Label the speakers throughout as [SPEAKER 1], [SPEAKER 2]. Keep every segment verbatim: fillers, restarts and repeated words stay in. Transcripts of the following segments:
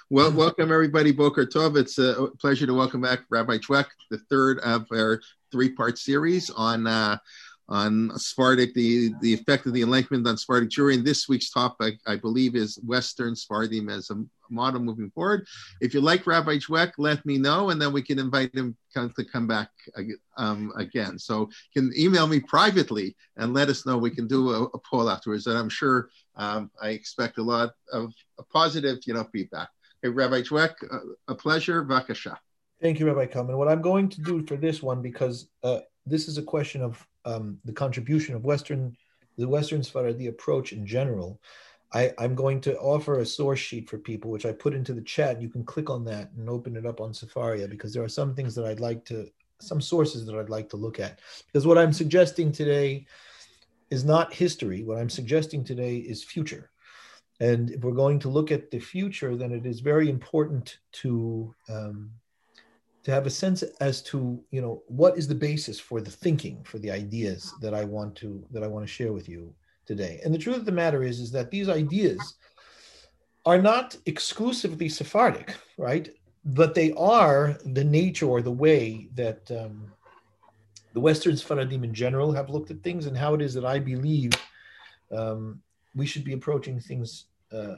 [SPEAKER 1] Well, welcome everybody. Boker Tov. It's a pleasure to welcome back Rabbi Dweck, the third of our three-part series on uh, on Sephardic, the, the effect of the Enlightenment on Sephardic Jewry. And this week's topic, I believe, is Western Sephardim as a model moving forward. If you like Rabbi Dweck, let me know, and then we can invite him to come back um, again. So you can email me privately and let us know. We can do a, a poll afterwards, and I'm sure um, I expect a lot of a positive, you know, feedback. Hey, Rabbi Dweck, uh, a pleasure. Vakasha.
[SPEAKER 2] Thank you, Rabbi Kalman. What I'm going to do for this one, because uh, this is a question of um, the contribution of Western, the Western Sephardi approach in general, I, I'm going to offer a source sheet for people, which I put into the chat. You can click on that and open it up on Sefaria, because there are some things that I'd like to, some sources that I'd like to look at. Because what I'm suggesting today is not history. What I'm suggesting today is future. And if we're going to look at the future, then it is very important to um, to have a sense as to, you know, what is the basis for the thinking, for the ideas that I want to that I want to share with you today. And the truth of the matter is, is that these ideas are not exclusively Sephardic, right? But they are the nature or the way that um, the Western Sephardim in general have looked at things, and how it is that I believe um, we should be approaching things uh,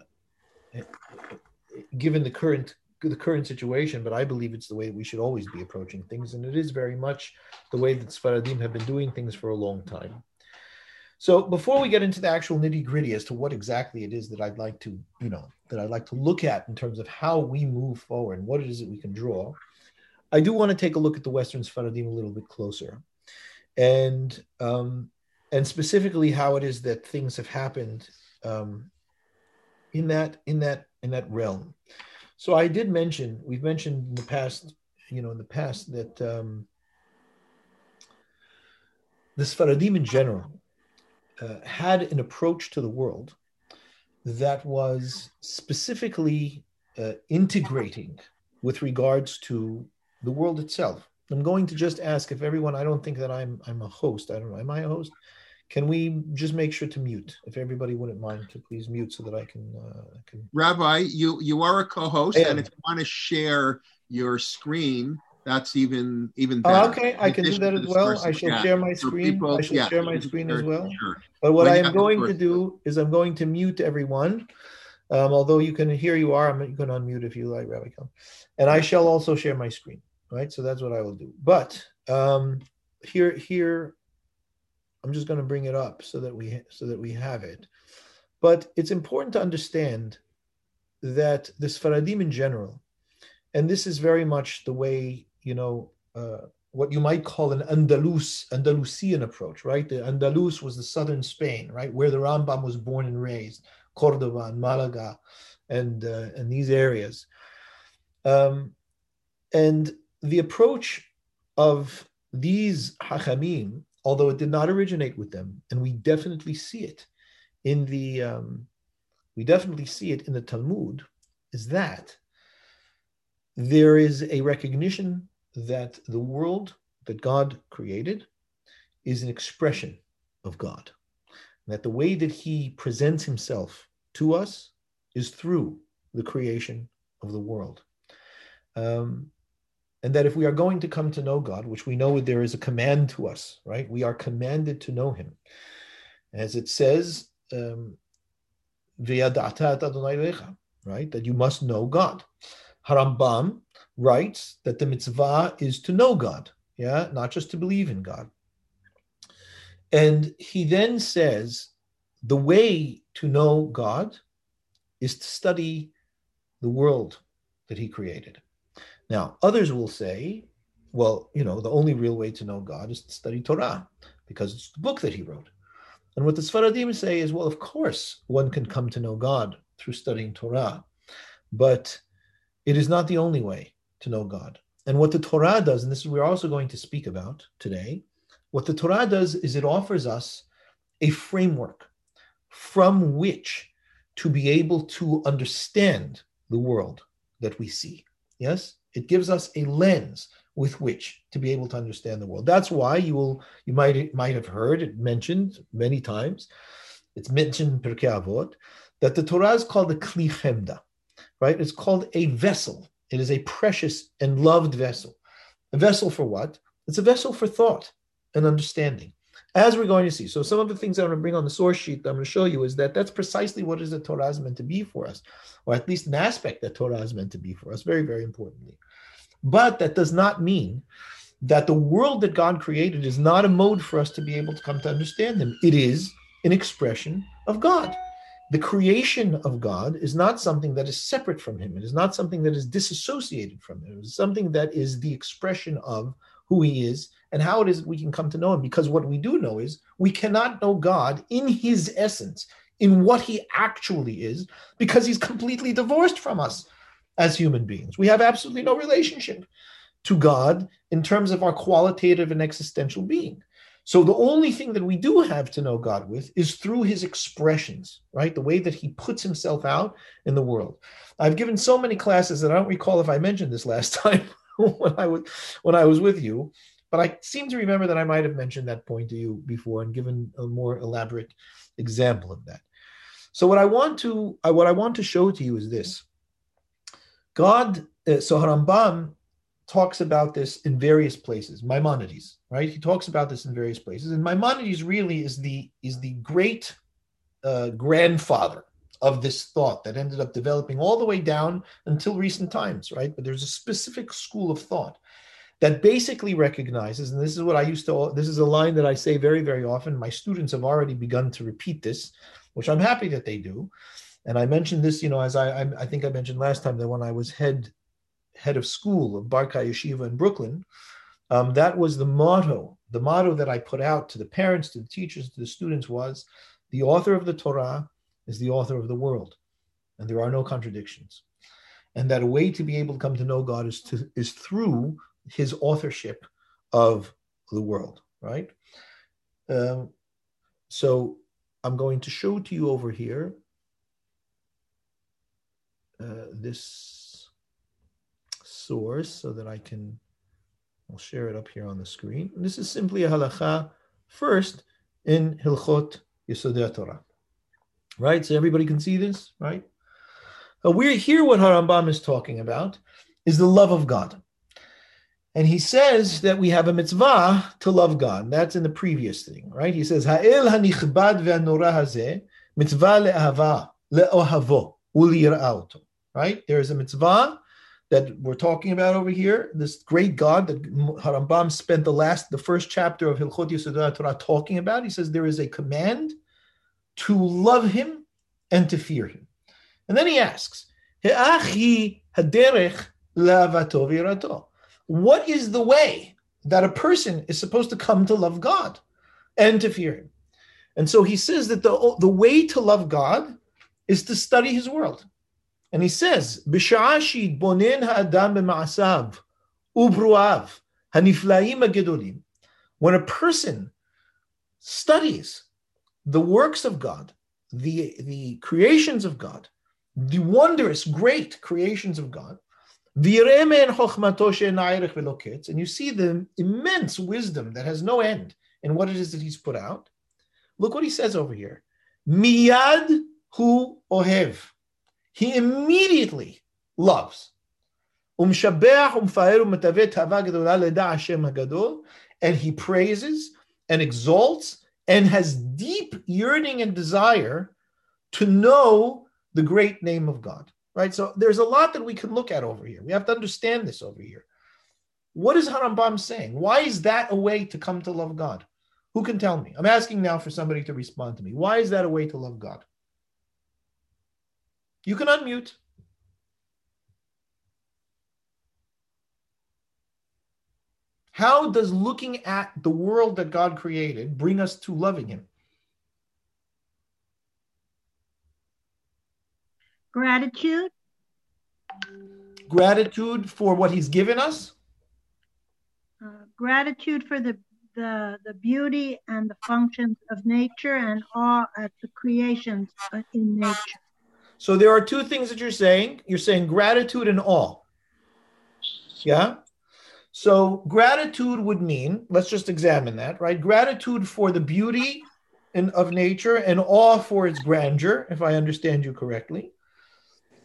[SPEAKER 2] given the current the current situation, but I believe it's the way we should always be approaching things, and it is very much the way that Sephardim have been doing things for a long time. So before we get into the actual nitty-gritty as to what exactly it is that I'd like to, you know, that I'd like to look at in terms of how we move forward and what it is that we can draw, I do want to take a look at the Western Sephardim a little bit closer, and um, and specifically how it is that things have happened um, in that in that in that realm. So I did mention, we've mentioned in the past, you know, in the past that um, the Sephardim in general uh, had an approach to the world that was specifically uh, integrating with regards to the world itself. I'm going to just ask if everyone, I don't think that I'm I'm a host. I don't know, am I a host? Can we just make sure to mute, if everybody wouldn't mind to please mute so that I can... Uh, can...
[SPEAKER 1] Rabbi, you, you are a co-host, and if you want to share your screen, that's even even better.
[SPEAKER 2] Oh, okay, I can do that as well. I shall share my screen.
[SPEAKER 1] People,
[SPEAKER 2] I shall
[SPEAKER 1] yeah,
[SPEAKER 2] share my screen
[SPEAKER 1] sure,
[SPEAKER 2] as well.
[SPEAKER 1] Sure.
[SPEAKER 2] But what
[SPEAKER 1] when
[SPEAKER 2] I am going to do is I'm going to mute everyone. Um, although you can, here you are, I'm, you can unmute if you like, Rabbi Kalman. And I shall also share my screen, right? So that's what I will do. But um, here, here, I'm just going to bring it up so that we so that we have it. But it's important to understand that the Sephardim in general, and this is very much the way, you know, uh, what you might call an Andalus, Andalusian approach, right? The Andalus was the southern Spain, right, where the Rambam was born and raised, Cordoba and Malaga, and uh, and these areas. Um, and the approach of these Hachamim, although it did not originate with them, and we definitely see it in the um, we definitely see it in the Talmud, is that there is a recognition that the world that God created is an expression of God, and that the way that He presents Himself to us is through the creation of the world. Um, And that if we are going to come to know God, which we know there is a command to us, right? We are commanded to know Him. As it says, um, right? That you must know God. Harambam writes that the mitzvah is to know God, yeah, not just to believe in God. And he then says, the way to know God is to study the world that He created. Now, others will say, well, you know, the only real way to know God is to study Torah, because it's the book that He wrote. And what the Sfaradim say is, well, of course, one can come to know God through studying Torah, but it is not the only way to know God. And what the Torah does, and this is what we're also going to speak about today, what the Torah does is it offers us a framework from which to be able to understand the world that we see. Yes? It gives us a lens with which to be able to understand the world. That's why you will, you might might have heard it mentioned many times. It's mentioned in Pirkei Avot that the Torah is called the Kli Chemda, right? It's called a vessel. It is a precious and loved vessel. A vessel for what? It's a vessel for thought and understanding, as we're going to see. So some of the things I'm going to bring on the source sheet that I'm going to show you is that that's precisely what is the Torah is meant to be for us, or at least an aspect that Torah is meant to be for us, very, very importantly. But that does not mean that the world that God created is not a mode for us to be able to come to understand him. It is an expression of God. The creation of God is not something that is separate from him. It is not something that is disassociated from him. It is something that is the expression of who he is and how it is we can come to know him. Because what we do know is we cannot know God in his essence, in what he actually is, because he's completely divorced from us as human beings. We have absolutely no relationship to God in terms of our qualitative and existential being. So the only thing that we do have to know God with is through his expressions, right? The way that he puts himself out in the world. I've given so many classes that I don't recall if I mentioned this last time when I was when I was with you, but I seem to remember that I might have mentioned that point to you before and given a more elaborate example of that. So what I want to I, what I want to show to you is this. God, uh, so Harambam talks about this in various places. Maimonides, right? He talks about this in various places. And Maimonides really is the is the great uh, grandfather of this thought that ended up developing all the way down until recent times, right? But there's a specific school of thought that basically recognizes, and this is what I used to, this is a line that I say very, very often. My students have already begun to repeat this, which I'm happy that they do. And I mentioned this, you know, as I, I, I think I mentioned last time that when I was head head of school of Barkai Yeshiva in Brooklyn, um, that was the motto. The motto that I put out to the parents, to the teachers, to the students was, the author of the Torah is the author of the world, and there are no contradictions. And that a way to be able to come to know God is to is through his authorship of the world, right? Um, so I'm going to show to you over here uh, this source so that I can, I'll share it up here on the screen. And this is simply a halacha first in Hilchot Yesodei Torah, right? So everybody can see this, right? Uh, we're here, what Harambam is talking about is the love of God. And he says that we have a mitzvah to love God. That's in the previous thing, right? He says, Ha'el hanichbad ve'anora hazeh mitzvah le'ahava le'ohavo u'liyira'ah, right? There is a mitzvah that we're talking about over here, this great God that Harambam spent the last, the first chapter of Hilchot Yesodei Torah talking about. He says there is a command to love him and to fear him. And then he asks, He'achi haderech le'avato v'yirato. What is the way that a person is supposed to come to love God and to fear him? And so he says that the, the way to love God is to study his world. And he says, "B'sha'ah she'yitbonen ha'adam b'ma'asav u'bru'av hanifla'im ha'gedolim." When a person studies the works of God, the, the creations of God, the wondrous, great creations of God, and you see the immense wisdom that has no end in what it is that he's put out. Look what he says over here. Miyad hu ohev. He immediately loves. And he praises and exalts and has deep yearning and desire to know the great name of God. Right? So there's a lot that we can look at over here. We have to understand this over here. What is Harambam saying? Why is that a way to come to love God? Who can tell me? I'm asking now for somebody to respond to me. Why is that a way to love God? You can unmute. How does looking at the world that God created bring us to loving him?
[SPEAKER 3] Gratitude.
[SPEAKER 2] Gratitude for what he's given us.
[SPEAKER 3] Uh, gratitude for the, the, the beauty and the functions of nature and awe at the creations in nature.
[SPEAKER 2] So there are two things that you're saying. You're saying gratitude and awe. Yeah? So gratitude would mean, let's just examine that, right? Gratitude for the beauty in, of nature and awe for its grandeur, if I understand you correctly.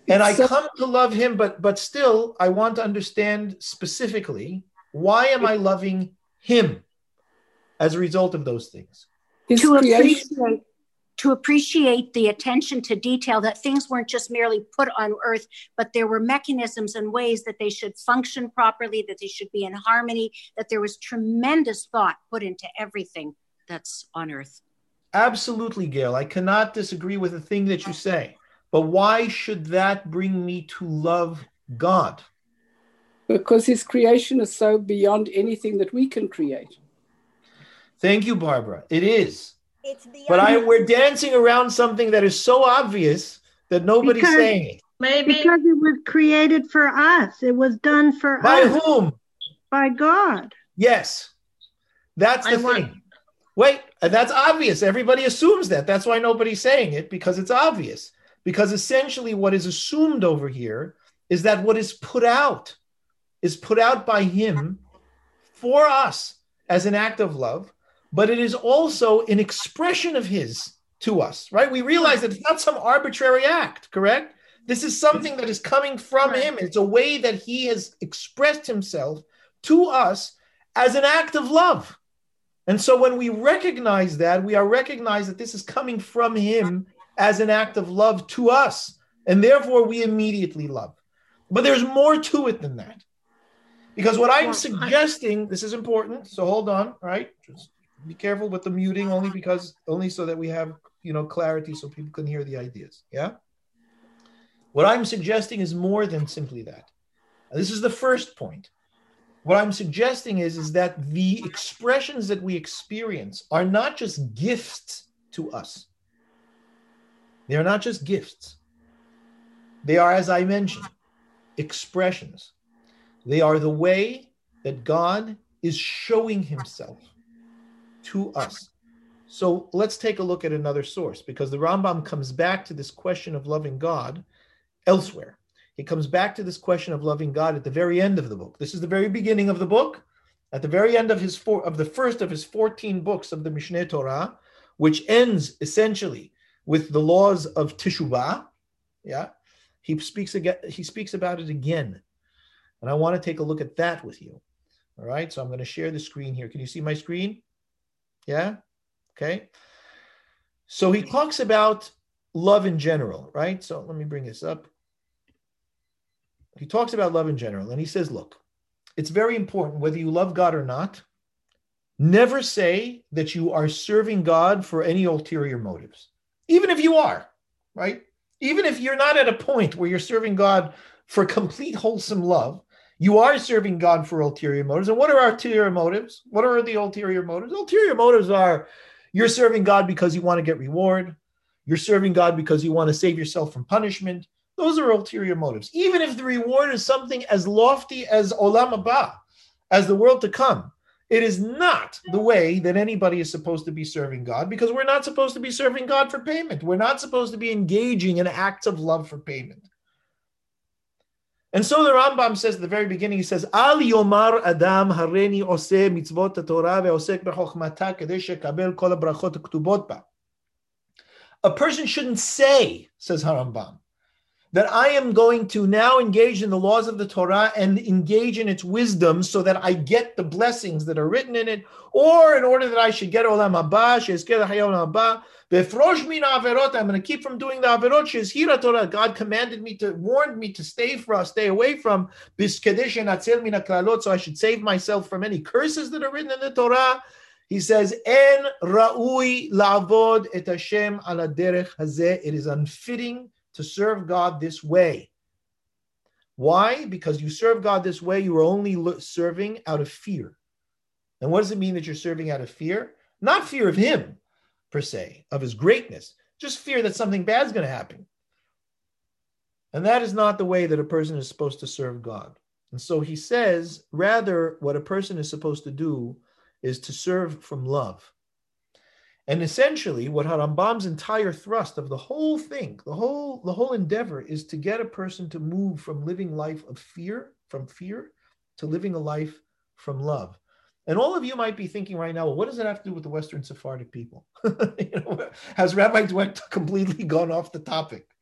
[SPEAKER 2] And I
[SPEAKER 4] So-
[SPEAKER 2] come to love him, but but still, I want to understand specifically, why am I loving him as a result of those things?
[SPEAKER 4] His
[SPEAKER 5] to
[SPEAKER 4] creation,
[SPEAKER 5] appreciate to appreciate the attention to detail, that things weren't just merely put on earth, but there were mechanisms and ways that they should function properly, that they should be in harmony, that there was tremendous thought put into everything that's on earth.
[SPEAKER 2] Absolutely, Gail. I cannot disagree with a thing that you say. But why should that bring me to love God?
[SPEAKER 4] because his creation is so beyond anything that we can create.
[SPEAKER 2] Thank you, Barbara. It is.
[SPEAKER 6] It's beyond.
[SPEAKER 2] But I we're dancing around something that is so obvious that nobody's
[SPEAKER 3] Because-
[SPEAKER 2] saying it.
[SPEAKER 7] Maybe
[SPEAKER 3] Because it was created for us. It was done for
[SPEAKER 2] By
[SPEAKER 3] us.
[SPEAKER 2] whom?
[SPEAKER 3] By God.
[SPEAKER 2] Yes. That's the
[SPEAKER 7] I
[SPEAKER 2] thing.
[SPEAKER 7] want-
[SPEAKER 2] Wait, and that's obvious. Everybody assumes that. That's why nobody's saying it, because it's obvious. Because essentially what is assumed over here is that what is put out is put out by him for us as an act of love, but it is also an expression of his to us, right? We realize that it's not some arbitrary act, correct? This is something that is coming from
[SPEAKER 7] Right.
[SPEAKER 2] him. It's a way that he has expressed himself to us as an act of love. And so when we recognize that, we are recognized that this is coming from him as an act of love to us. And therefore we immediately love. But there's more to it than that. Because what I'm
[SPEAKER 7] Well, I-
[SPEAKER 2] suggesting, this is important, so hold on, right? Just be careful with the muting, only because, only so that we have, you know, clarity so people can hear the ideas, yeah? What I'm suggesting is more than simply that. This is the first point. What I'm suggesting is, is that the expressions that we experience are not just gifts to us. They are not just gifts. They are, as I mentioned, expressions. They are the way that God is showing himself to us. So let's take a look at another source, because the Rambam comes back to this question of loving God elsewhere. He comes back to this question of loving God at the very end of the book. This is the very beginning of the book. At the very end of his four, of the first of his fourteen books of the Mishneh Torah, which ends essentially with the laws of Teshuvah. Yeah, he speaks again. He speaks about it again, and I want to take a look at that with you. All right, so I'm going to share the screen here. Can you see my screen? Yeah. Okay. So he talks about love in general, right? So let me bring this up. He talks about love in general, and he says, look, it's very important whether you love God or not. Never say that you are serving God for any ulterior motives, even if you are, right? Even if you're not at a point where you're serving God for complete wholesome love, you are serving God for ulterior motives. And what are ulterior motives? What are the ulterior motives? Ulterior motives are you're serving God because you want to get reward. You're serving God because you want to save yourself from punishment. Those are ulterior motives. Even if the reward is something as lofty as Olam Haba, as the world to come, it is not the way that anybody is supposed to be serving God, because we're not supposed to be serving God for payment. We're not supposed to be engaging in acts of love for payment. And so the Rambam says at the very beginning, he says, Al yomar adam hareni oseh mitzvot haTorah ve'osek bechokmata kedei shekabel kol habrachot haktubot ba. A person shouldn't say, says Harambam, that I am going to now engage in the laws of the Torah and engage in its wisdom so that I get the blessings that are written in it, or in order that I should get Olam Haba, she'ezkeh l'chayei Olam Haba, ve'efrosh min ha'averot, I'm going to keep from doing the averot, she'ezhira Torah, God commanded me to, warned me to stay from, stay away from, biskedei she'natzel min ha'klalot, so I should save myself from any curses that are written in the Torah. He says, En ra'ui la'avod et Hashem ala derech hazeh, it is unfitting to serve God this way. Why? Because you serve God this way, you are only serving out of fear. And what does it mean that you're serving out of fear? Not fear of him, per se, of his greatness, just fear that something bad is going to happen. And that is not the way that a person is supposed to serve God. And so he says, rather, what a person is supposed to do is to serve from love. And essentially, what Harambam's entire thrust of the whole thing, the whole, the whole endeavor is to get a person to move from living life of fear, from fear, to living a life from love. And all of you might be thinking right now, well, what does it have to do with the Western Sephardic people? You know, has Rabbi Dweck completely gone off the topic?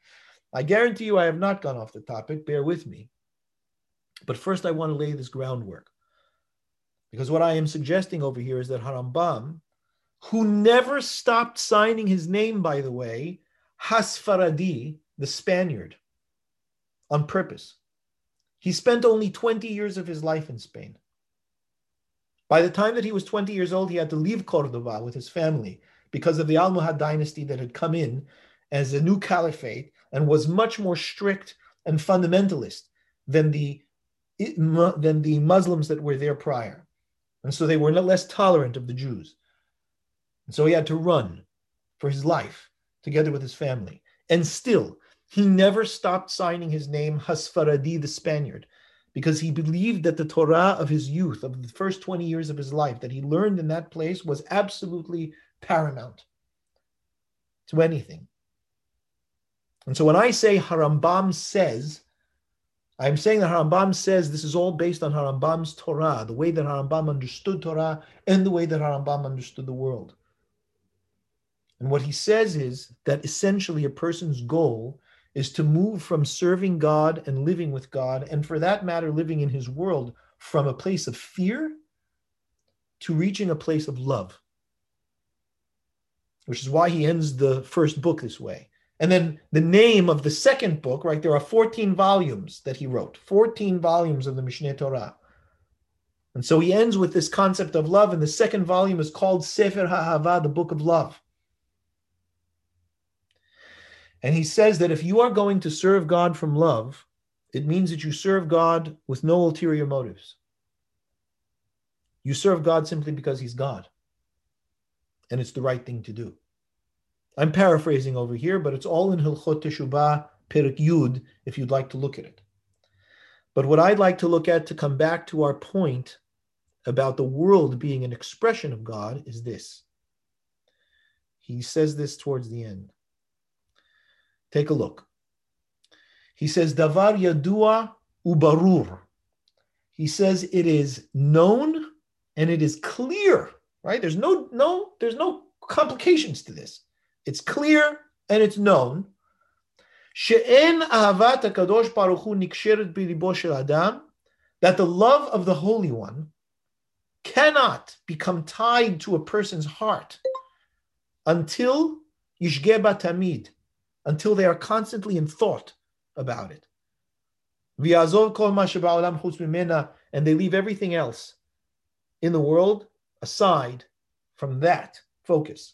[SPEAKER 2] I guarantee you I have not gone off the topic. Bear with me. But first I want to lay this groundwork. Because what I am suggesting over here is that Harambam, who never stopped signing his name, by the way, Hasfaradi, the Spaniard, on purpose. He spent only twenty years of his life in Spain. By the time that he was twenty years old, he had to leave Cordoba with his family because of the Almohad dynasty that had come in as a new caliphate and was much more strict and fundamentalist than the, than the Muslims that were there prior. And so they were less tolerant of the Jews. And so he had to run for his life together with his family. And still, he never stopped signing his name Hasfaradi, the Spaniard, because he believed that the Torah of his youth, of the first twenty years of his life, that he learned in that place was absolutely paramount to anything. And so when I say Harambam says, I'm saying that Harambam says this is all based on Harambam's Torah, the way that Harambam understood Torah and the way that Harambam understood the world. And what he says is that essentially a person's goal is to move from serving God and living with God, and for that matter, living in his world, from a place of fear to reaching a place of love. Which is why he ends the first book this way. And then the name of the second book, right, there are fourteen volumes that he wrote, fourteen volumes of the Mishneh Torah. And so he ends with this concept of love, and the second volume is called Sefer HaAhava, the Book of Love. And he says that if you are going to serve God from love, it means that you serve God with no ulterior motives. You serve God simply because he's God. And it's the right thing to do. I'm paraphrasing over here, but it's all in Hilchot Teshubah, Perek Yud, if you'd like to look at it. But what I'd like to look at to come back to our point about the world being an expression of God is this. He says this towards the end. Take a look. He says, Davar Yadua Ubarur. He says it is known and it is clear, right? There's no, no, there's no complications to this. It's clear and it's known. She'en ahavat HaKadosh Baruch Hu niksheret b'libo shel Adam, that the love of the Holy One cannot become tied to a person's heart until yishge ba tamid, until they are constantly in thought about it. V'yazov kol ma sheba'olam chutz mimena, and they leave everything else in the world aside from that focus.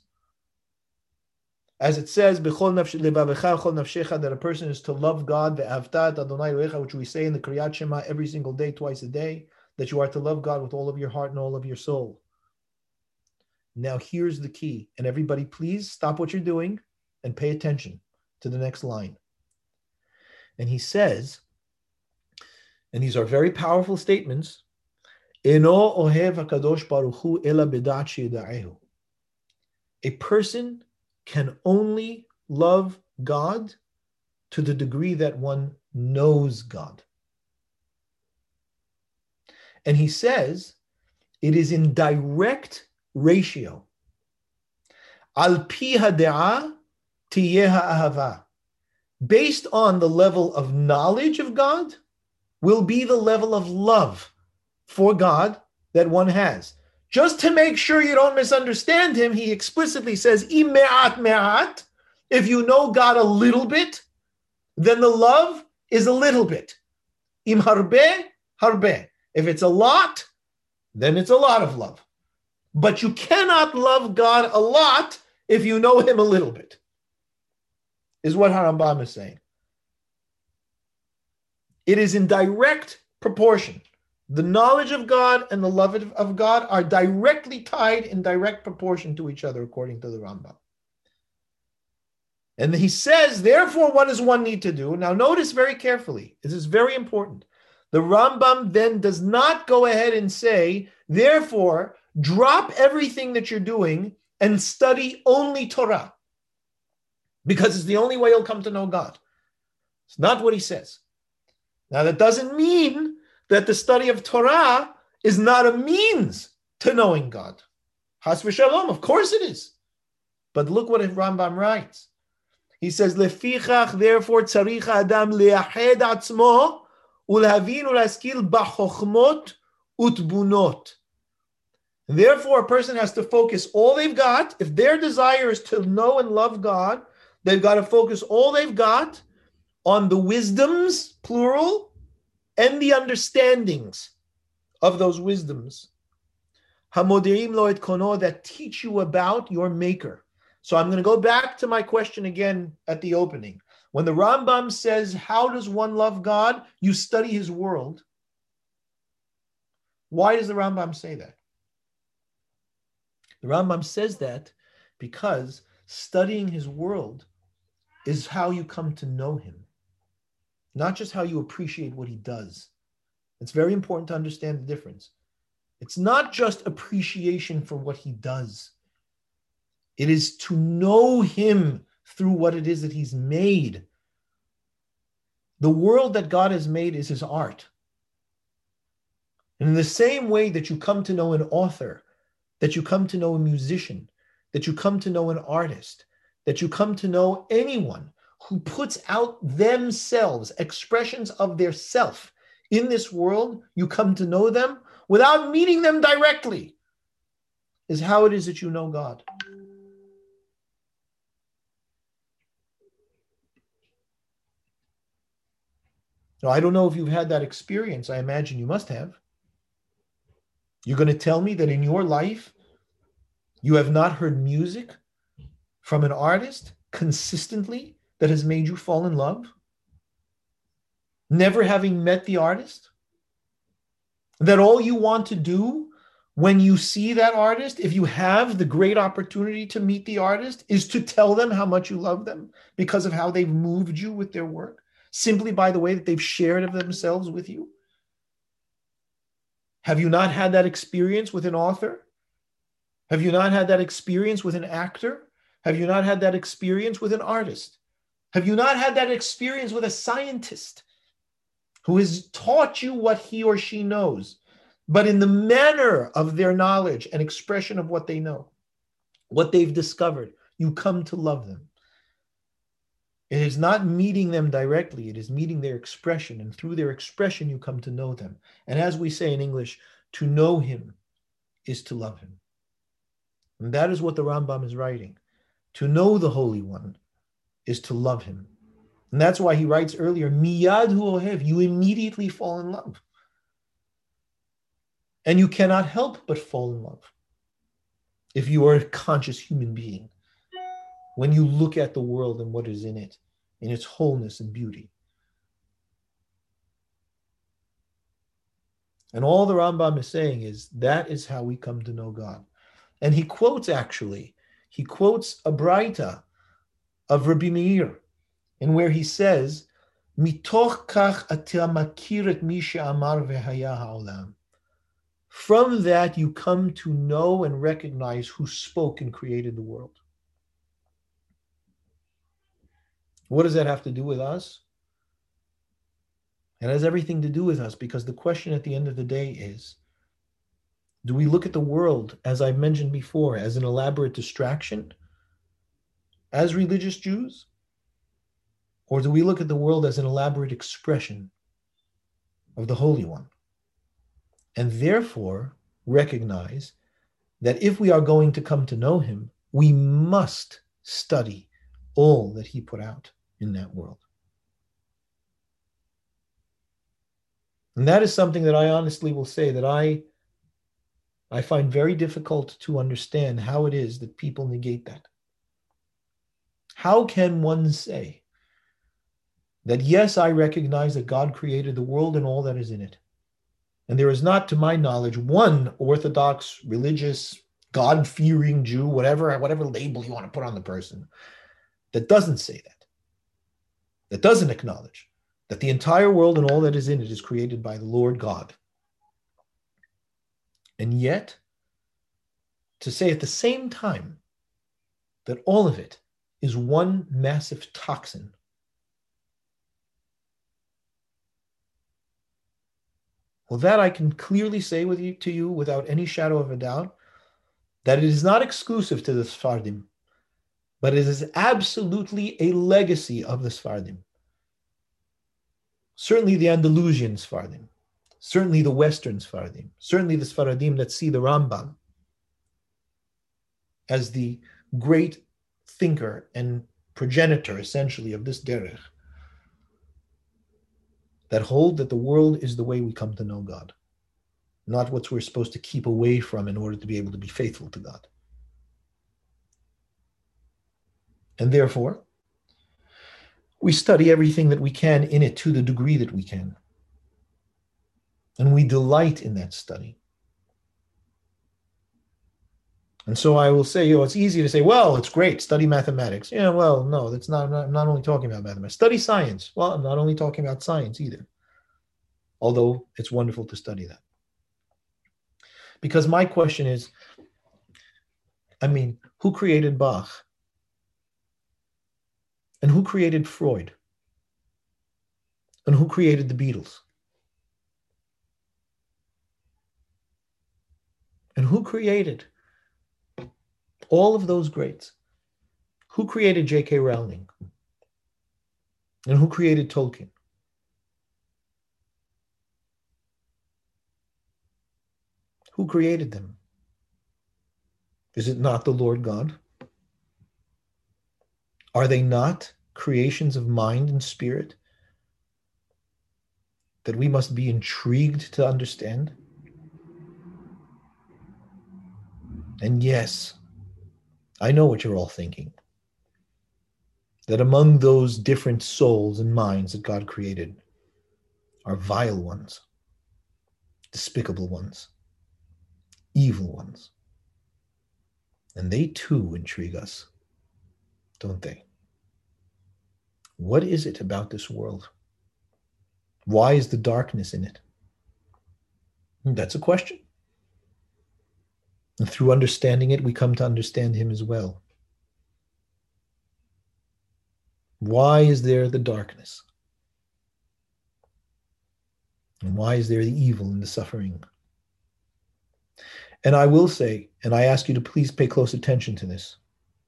[SPEAKER 2] As it says, B'chol levavecha chol nafshecha, that a person is to love God, ve'avta Adonai Elohecha, which we say in the Kriyat Shema every single day, twice a day, that you are to love God with all of your heart and all of your soul. Now here's the key, and everybody please stop what you're doing and pay attention to the next line. And he says, and these are very powerful statements, Eno ohev HaKadosh Baruch Hu ela bedat she'yida'ehu. A person can only love God to the degree that one knows God. And he says it is in direct ratio. Al pi hade'ah tiyeh ha'ahava. Based on the level of knowledge of God will be the level of love for God that one has. Just to make sure you don't misunderstand him, he explicitly says, Im me'at me'at, if you know God a little bit, then the love is a little bit. Im harbe, harbe. If it's a lot, then it's a lot of love. But you cannot love God a lot if you know him a little bit, is what Harambam is saying. It is in direct proportion. The knowledge of God and the love of God are directly tied in direct proportion to each other, according to the Rambam. And he says, therefore, what does one need to do? Now, notice very carefully. This is very important. The Rambam then does not go ahead and say, therefore, drop everything that you're doing and study only Torah, because it's the only way you'll come to know God. It's not what he says. Now, that doesn't mean that the study of Torah is not a means to knowing God. Has v'shalom, of course it is. But look what Rambam writes. He says, Lefichach, therefore, tzarich adam leached atzmo ulhavin ulaskil bachochmot utbunot. Therefore, a person has to focus all they've got. If their desire is to know and love God, they've got to focus all they've got on the wisdoms, plural, and the understandings of those wisdoms. Hamodeim lo et kono, that teach you about your maker. So I'm going to go back to my question again at the opening. When the Rambam says, how does one love God? You study his world. Why does the Rambam say that? The Rambam says that because studying his world is how you come to know him, not just how you appreciate what he does. It's very important to understand the difference. It's not just appreciation for what he does. It is to know him through what it is that he's made. The world that God has made is his art. And in the same way that you come to know an author, that you come to know a musician, that you come to know an artist, that you come to know anyone who puts out themselves, expressions of their self in this world, you come to know them without meeting them directly, is how it is that you know God. Now, I don't know if you've had that experience. I imagine you must have. You're going to tell me that in your life, you have not heard music from an artist consistently that has made you fall in love? Never having met the artist? That all you want to do when you see that artist, if you have the great opportunity to meet the artist, is to tell them how much you love them because of how they've moved you with their work, simply by the way that they've shared of themselves with you? Have you not had that experience with an author? Have you not had that experience with an actor? Have you not had that experience with an artist? Have you not had that experience with a scientist who has taught you what he or she knows, but in the manner of their knowledge and expression of what they know, what they've discovered, you come to love them? It is not meeting them directly, it is meeting their expression, and through their expression you come to know them. And as we say in English, to know him is to love him. And that is what the Rambam is writing. To know the Holy One is to love him. And that's why he writes earlier, Miyad hu ohev, you immediately fall in love. And you cannot help but fall in love if you are a conscious human being. When you look at the world and what is in it, in its wholeness and beauty. And all the Rambam is saying is, that is how we come to know God. And he quotes, actually, he quotes a Braita of Rabbi Meir, in where he says, Mitoch kach ata makir et mi she'amar v'haya ha'olam. From that you come to know and recognize who spoke and created the world. What does that have to do with us? It has everything to do with us, because the question at the end of the day is, do we look at the world, as I've mentioned before, as an elaborate distraction as religious Jews? Or do we look at the world as an elaborate expression of the Holy One? And therefore recognize that if we are going to come to know him, we must study all that he put out in that world. And that is something that I honestly will say that I, I find very difficult to understand how it is that people negate that. How can one say that, yes, I recognize that God created the world and all that is in it, and there is not, to my knowledge, one Orthodox, religious, God-fearing Jew, whatever, whatever label you want to put on the person, that doesn't say that, that doesn't acknowledge that the entire world and all that is in it is created by the Lord God. And yet, to say at the same time that all of it is one massive toxin, well, that I can clearly say with you, to you without any shadow of a doubt, that it is not exclusive to the Sephardim, but it is absolutely a legacy of the Sfardim. Certainly the Andalusian Sfardim, certainly the Western Sfardim, certainly the Sfaradim that see the Rambam as the great thinker and progenitor, essentially, of this derech, that hold that the world is the way we come to know God, not what we're supposed to keep away from in order to be able to be faithful to God. And therefore, we study everything that we can in it to the degree that we can. And we delight in that study. And so I will say, you know, it's easy to say, well, it's great, study mathematics. Yeah, well, no, that's not, I'm not, I'm not only talking about mathematics. Study science. Well, I'm not only talking about science either, although it's wonderful to study that. Because my question is, I mean, who created Bach? And who created Freud? And who created the Beatles? And who created all of those greats? Who created J K Rowling? And who created Tolkien? Who created them? Is it not the Lord God? Are they not creations of mind and spirit that we must be intrigued to understand? And yes, I know what you're all thinking, that among those different souls and minds that God created are vile ones, despicable ones, evil ones. And they too intrigue us, don't they? What is it about this world? Why is the darkness in it? That's a question. And through understanding it, we come to understand him as well. Why is there the darkness? And why is there the evil and the suffering? And I will say, and I ask you to please pay close attention to this,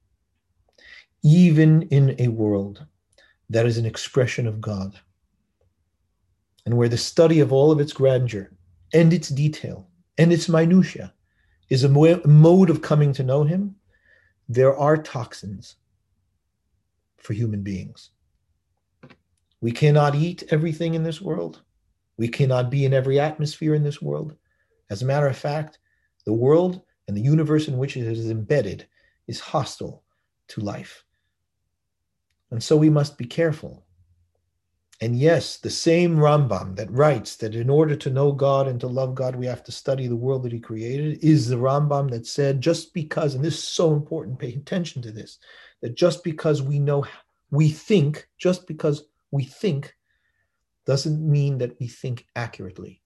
[SPEAKER 2] even in a world that is an expression of God, and where the study of all of its grandeur and its detail and its minutiae is a mo- mode of coming to know him, there are toxins for human beings. We cannot eat everything in this world. We cannot be in every atmosphere in this world. As a matter of fact, the world and the universe in which it is embedded is hostile to life. And so we must be careful. And yes, the same Rambam that writes that in order to know God and to love God, we have to study the world that he created, is the Rambam that said, just because, and this is so important, pay attention to this, that just because we know, we think, just because we think, doesn't mean that we think accurately.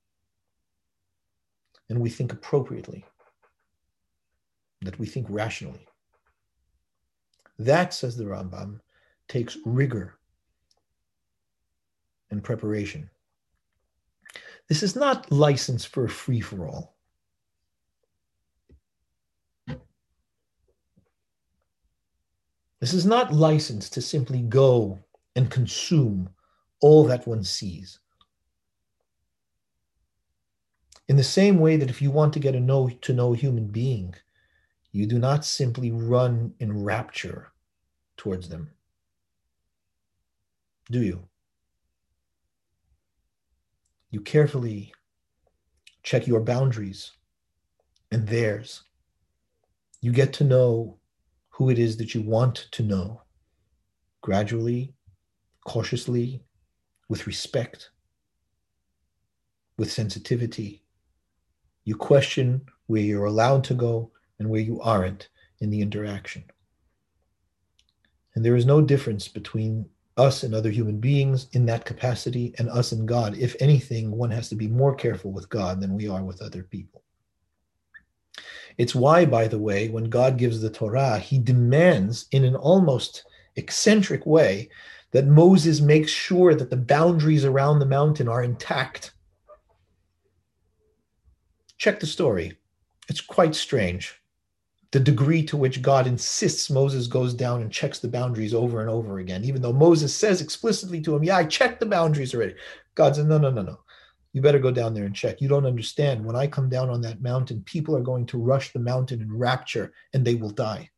[SPEAKER 2] And we think appropriately. That we think rationally. That, says the Rambam, takes rigor and preparation. This is not license for a free-for-all. This is not license to simply go and consume all that one sees. In the same way that if you want to get to know, to know a human being, you do not simply run in rapture towards them. Do you? You carefully check your boundaries and theirs. You get to know who it is that you want to know, gradually, cautiously, with respect, with sensitivity. You question where you're allowed to go and where you aren't in the interaction. And there is no difference between us and other human beings in that capacity and us and God. If anything, one has to be more careful with God than we are with other people. It's why, by the way, when God gives the Torah, he demands in an almost eccentric way that Moses makes sure that the boundaries around the mountain are intact. Check the story. It's quite strange. the degree to which God insists Moses goes down and checks the boundaries over and over again, even though Moses says explicitly to him, yeah, I checked the boundaries already. God says, no, no, no, no. You better go down there and check. You don't understand. When I come down on that mountain, people are going to rush the mountain in rapture and they will die.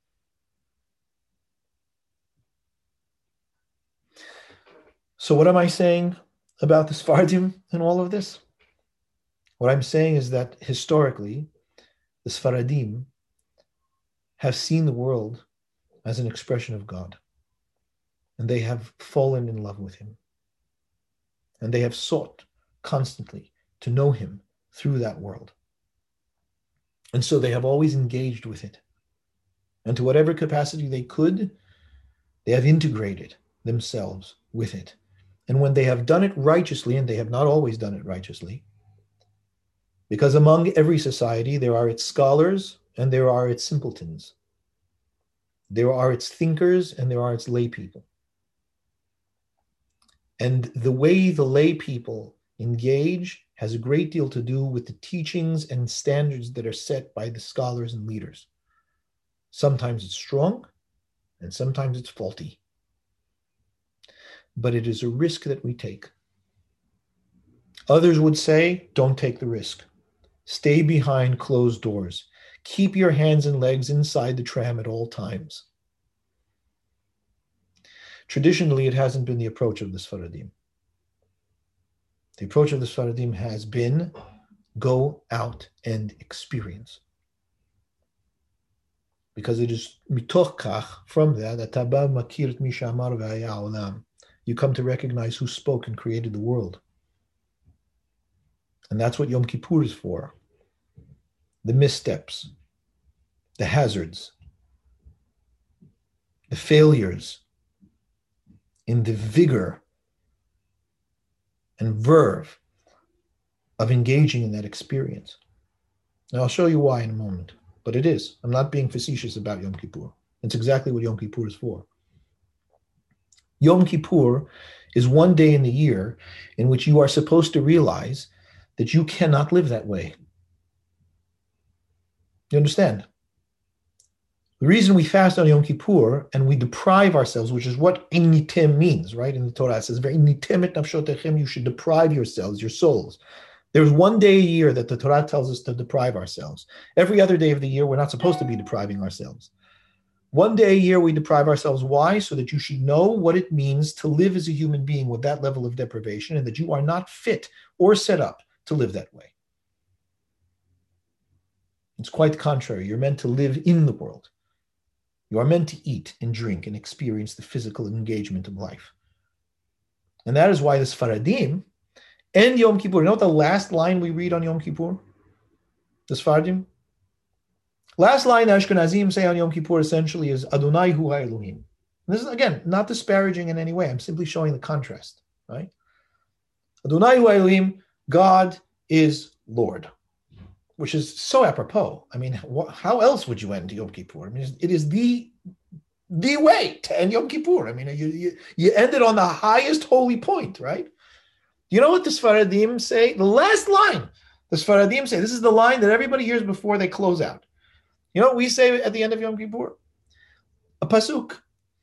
[SPEAKER 2] So what am I saying about the Sephardim and all of this? What I'm saying is that historically, the Sephardim have seen the world as an expression of God. And they have fallen in love with him. And they have sought constantly to know him through that world. And so they have always engaged with it. And to whatever capacity they could, they have integrated themselves with it. And when they have done it righteously, and they have not always done it righteously, because among every society there are its scholars and there are its simpletons. There are its thinkers and there are its lay people. And the way the lay people engage has a great deal to do with the teachings and standards that are set by the scholars and leaders. Sometimes it's strong and sometimes it's faulty. But it is a risk that we take. Others would say, don't take the risk. Stay behind closed doors. Keep your hands and legs inside the tram at all times. Traditionally, it hasn't been the approach of the Sephardim. The approach of the Sephardim has been go out and experience. Because it is mitoch kach, from that, that taba makir et mi she'amar ve'haya olam. You come to recognize who spoke and created the world. And that's what Yom Kippur is for. The missteps, the hazards, the failures in the vigor and verve of engaging in that experience. Now, I'll show you why in a moment, but it is. I'm not being facetious about Yom Kippur. It's exactly what Yom Kippur is for. Yom Kippur is one day in the year in which you are supposed to realize that you cannot live that way. You understand? The reason we fast on Yom Kippur and we deprive ourselves, which is what initim means, right? In the Torah, it says, "Initim et nafshotechem," you should deprive yourselves, your souls. There's one day a year that the Torah tells us to deprive ourselves. Every other day of the year, we're not supposed to be depriving ourselves. One day a year, we deprive ourselves. Why? So that you should know what it means to live as a human being with that level of deprivation, and that you are not fit or set up to live that way. It's quite the contrary. You're meant to live in the world. You are meant to eat and drink and experience the physical engagement of life. And that is why the Sephardim and Yom Kippur, you know what the last line we read on Yom Kippur? The Sephardim? Last line the Ashkenazim say on Yom Kippur essentially is Adonai hu ha'elohim. This is, again, not disparaging in any way. I'm simply showing the contrast, right? Adonai hu ha'elohim, God is Lord, which is so apropos. I mean, wh- how else would you end Yom Kippur? I mean, it is the, the way to end Yom Kippur. I mean, you, you, you end it on the highest holy point, right? You know what the Sephardim say? The last line, the Sephardim say, this is the line that everybody hears before they close out. You know what we say at the end of Yom Kippur? A pasuk.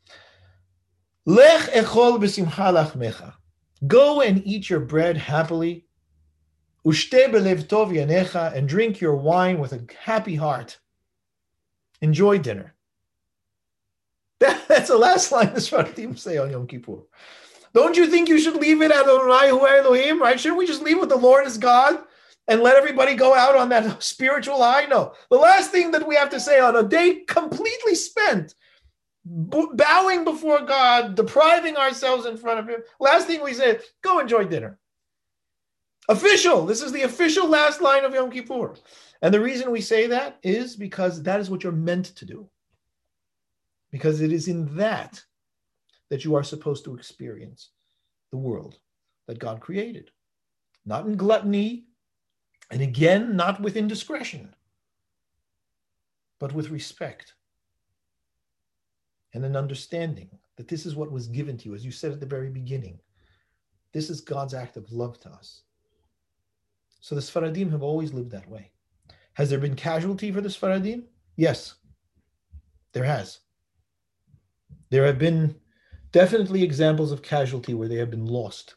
[SPEAKER 2] Lech echol b'simcha lachmecha. Go and eat your bread happily. Ushte belev tov yanecha, and drink your wine with a happy heart. Enjoy dinner. That, that's the last line the Sephardim say on Yom Kippur. Don't you think you should leave it at Adonai hu Elohim, right? Shouldn't we just leave with the Lord as God and let everybody go out on that spiritual high? No. The last thing that we have to say on a day completely spent, b- bowing before God, depriving ourselves in front of him, last thing we say, go enjoy dinner. Official. This is the official last line of Yom Kippur. And the reason we say that is because that is what you're meant to do. Because it is in that that you are supposed to experience the world that God created. Not in gluttony, and again, not with indiscretion, but with respect and an understanding that this is what was given to you, as you said at the very beginning. This is God's act of love to us. So the Sephardim have always lived that way. Has there been casualty for the Sephardim? Yes, there has. There have been definitely examples of casualty where they have been lost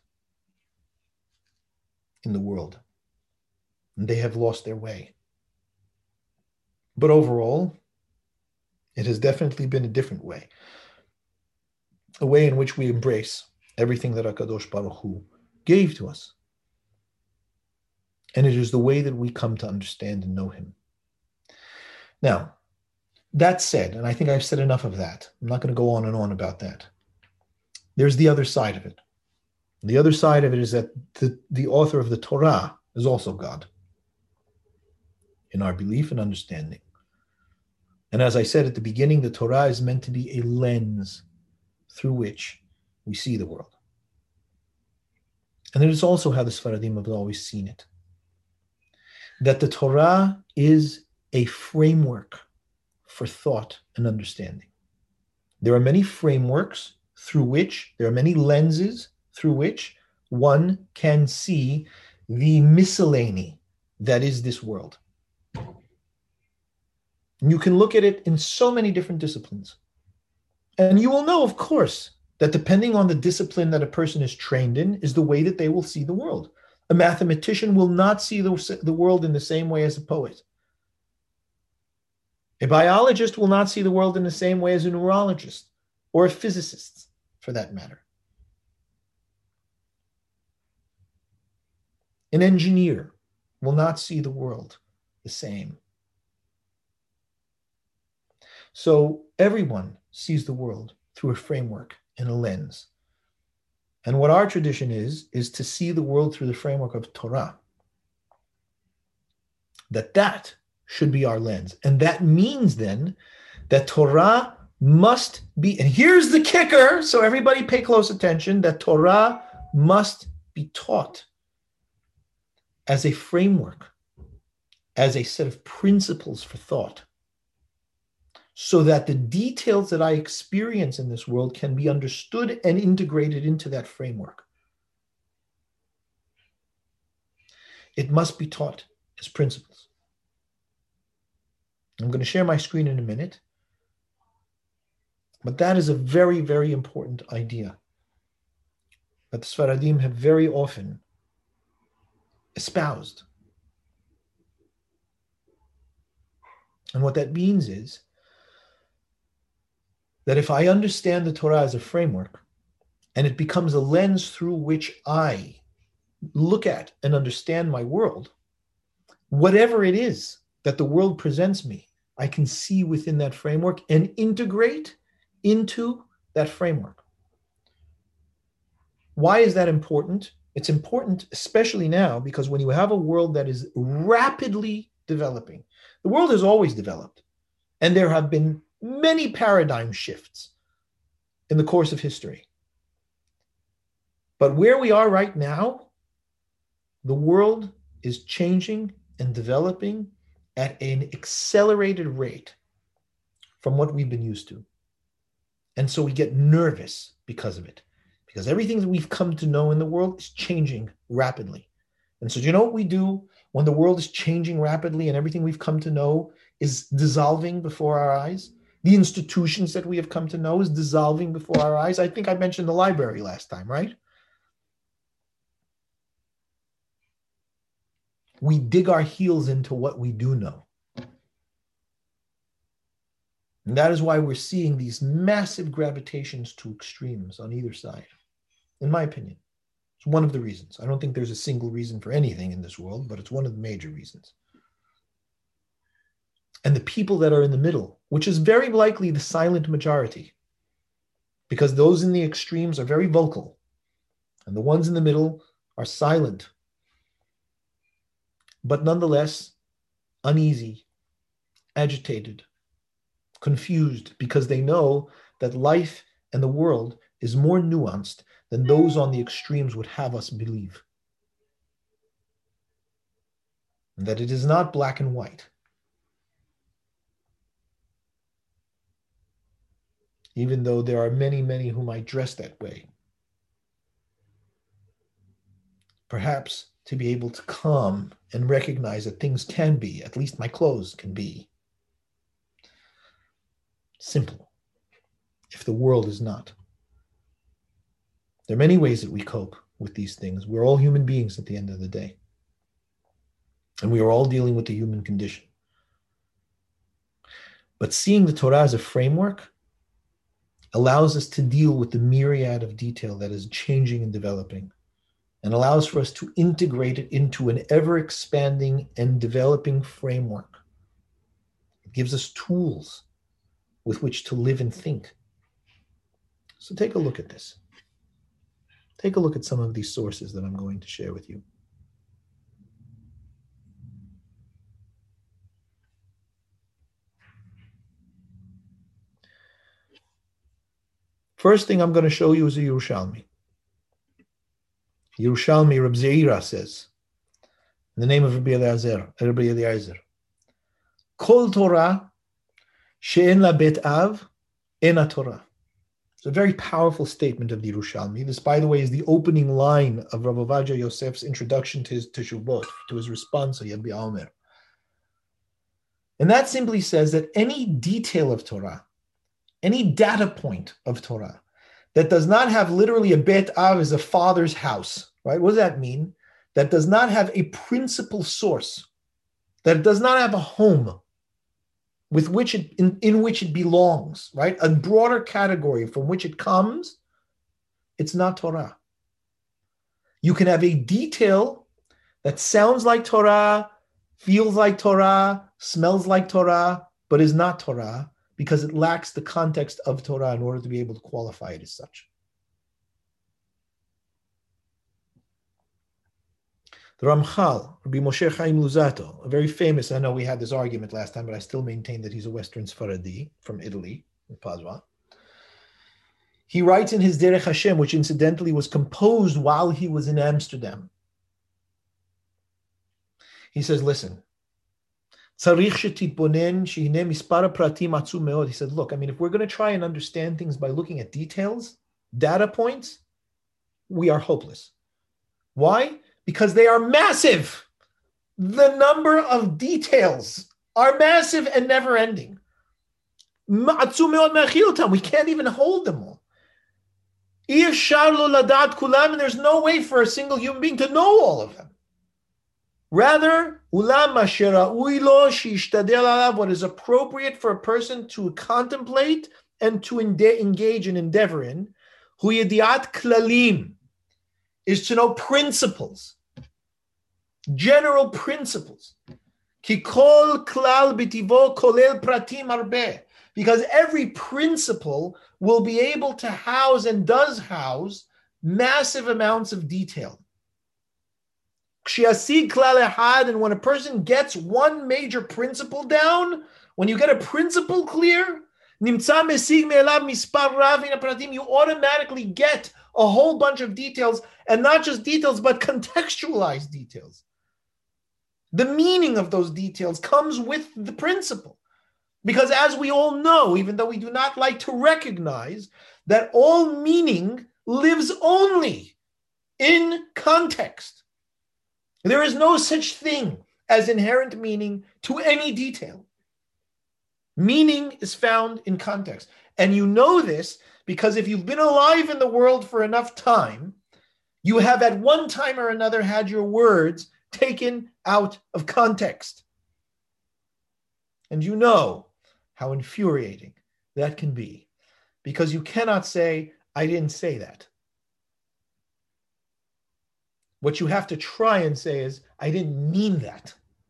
[SPEAKER 2] in the world. And they have lost their way. But overall, it has definitely been a different way. A way in which we embrace everything that HaKadosh Baruch Hu gave to us. And it is the way that we come to understand and know him. Now, that said, and I think I've said enough of that. I'm not going to go on and on about that. There's the other side of it. The other side of it is that the, the author of the Torah is also God in our belief and understanding. And as I said at the beginning, the Torah is meant to be a lens through which we see the world. And it is also how the Sfaradim have always seen it. That the Torah is a framework for thought and understanding. There are many frameworks through which, there are many lenses through which one can see the miscellany that is this world. You can look at it in so many different disciplines. And you will know, of course, that depending on the discipline that a person is trained in is the way that they will see the world. A mathematician will not see the, the world in the same way as a poet. A biologist will not see the world in the same way as a neurologist or a physicist, for that matter. An engineer will not see the world the same. So everyone sees the world through a framework and a lens. And what our tradition is, is to see the world through the framework of Torah. That that should be our lens. And that means then that Torah must be, and here's the kicker, so everybody pay close attention, that Torah must be taught as a framework, as a set of principles for thought, so that the details that I experience in this world can be understood and integrated into that framework. It must be taught as principles. I'm going to share my screen in a minute, but that is a very, very important idea that the Sfaradim have very often espoused. And what that means is that if I understand the Torah as a framework, and it becomes a lens through which I look at and understand my world, whatever it is that the world presents me, I can see within that framework and integrate into that framework. Why is that important? It's important, especially now, because when you have a world that is rapidly developing, the world has always developed, and there have been many paradigm shifts in the course of history. But where we are right now, the world is changing and developing at an accelerated rate from what we've been used to. And so we get nervous because of it, because everything that we've come to know in the world is changing rapidly. And so do you know what we do when the world is changing rapidly and everything we've come to know is dissolving before our eyes? The institutions that we have come to know is dissolving before our eyes. I think I mentioned the library last time, right? We dig our heels into what we do know. And that is why we're seeing these massive gravitations to extremes on either side, in my opinion. It's one of the reasons. I don't think there's a single reason for anything in this world, but it's one of the major reasons. And the people that are in the middle, which is very likely the silent majority, because those in the extremes are very vocal, and the ones in the middle are silent, but nonetheless uneasy, agitated, confused, because they know that life and the world is more nuanced than those on the extremes would have us believe. And that it is not black and white. Even though there are many, many who might dress that way. Perhaps to be able to calm and recognize that things can be, at least my clothes can be, simple if the world is not. There are many ways that we cope with these things. We're all human beings at the end of the day. And we are all dealing with the human condition. But seeing the Torah as a framework allows us to deal with the myriad of detail that is changing and developing, and allows for us to integrate it into an ever-expanding and developing framework. It gives us tools with which to live and think. So take a look at this. Take a look at some of these sources that I'm going to share with you. First thing I'm going to show you is a Yerushalmi. Yerushalmi, Reb Zeira says, in the name of Rabbi Eliezer, Rabbi Eliezer, Kol Torah she'en la bet av, ena Torah. It's a very powerful statement of the Yerushalmi. This, by the way, is the opening line of Rav Ovadia Yosef's introduction to his Teshuvot, to his response to Yabbi Omer. And that simply says that any detail of Torah, any data point of Torah that does not have literally a bet av as a father's house, right? What does that mean? That does not have a principal source, that it does not have a home with which it in, in which it belongs, right? A broader category from which it comes, it's not Torah. You can have a detail that sounds like Torah, feels like Torah, smells like Torah, but is not Torah, because it lacks the context of Torah in order to be able to qualify it as such. The Ramchal, Rabbi Moshe Chaim Luzzatto, a very famous, I know we had this argument last time, but I still maintain that he's a Western Sfaradi from Italy, in Padua. He writes in his Derech Hashem, which incidentally was composed while he was in Amsterdam. He says, listen, he said, look, I mean, if we're going to try and understand things by looking at details, data points, we are hopeless. Why? Because they are massive. The number of details are massive and never ending. We can't even hold them all. And there's no way for a single human being to know all of them. Rather, what is appropriate for a person to contemplate and to engage and endeavor in, is to know principles, general principles. Because every principle will be able to house and does house massive amounts of detail. And when a person gets one major principle down, when you get a principle clear, you automatically get a whole bunch of details, and not just details, but contextualized details. The meaning of those details comes with the principle. Because as we all know, even though we do not like to recognize, that all meaning lives only in context. There is no such thing as inherent meaning to any detail. Meaning is found in context. And you know this because if you've been alive in the world for enough time, you have at one time or another had your words taken out of context. And you know how infuriating that can be, because you cannot say, I didn't say that. What you have to try and say is, I didn't mean that.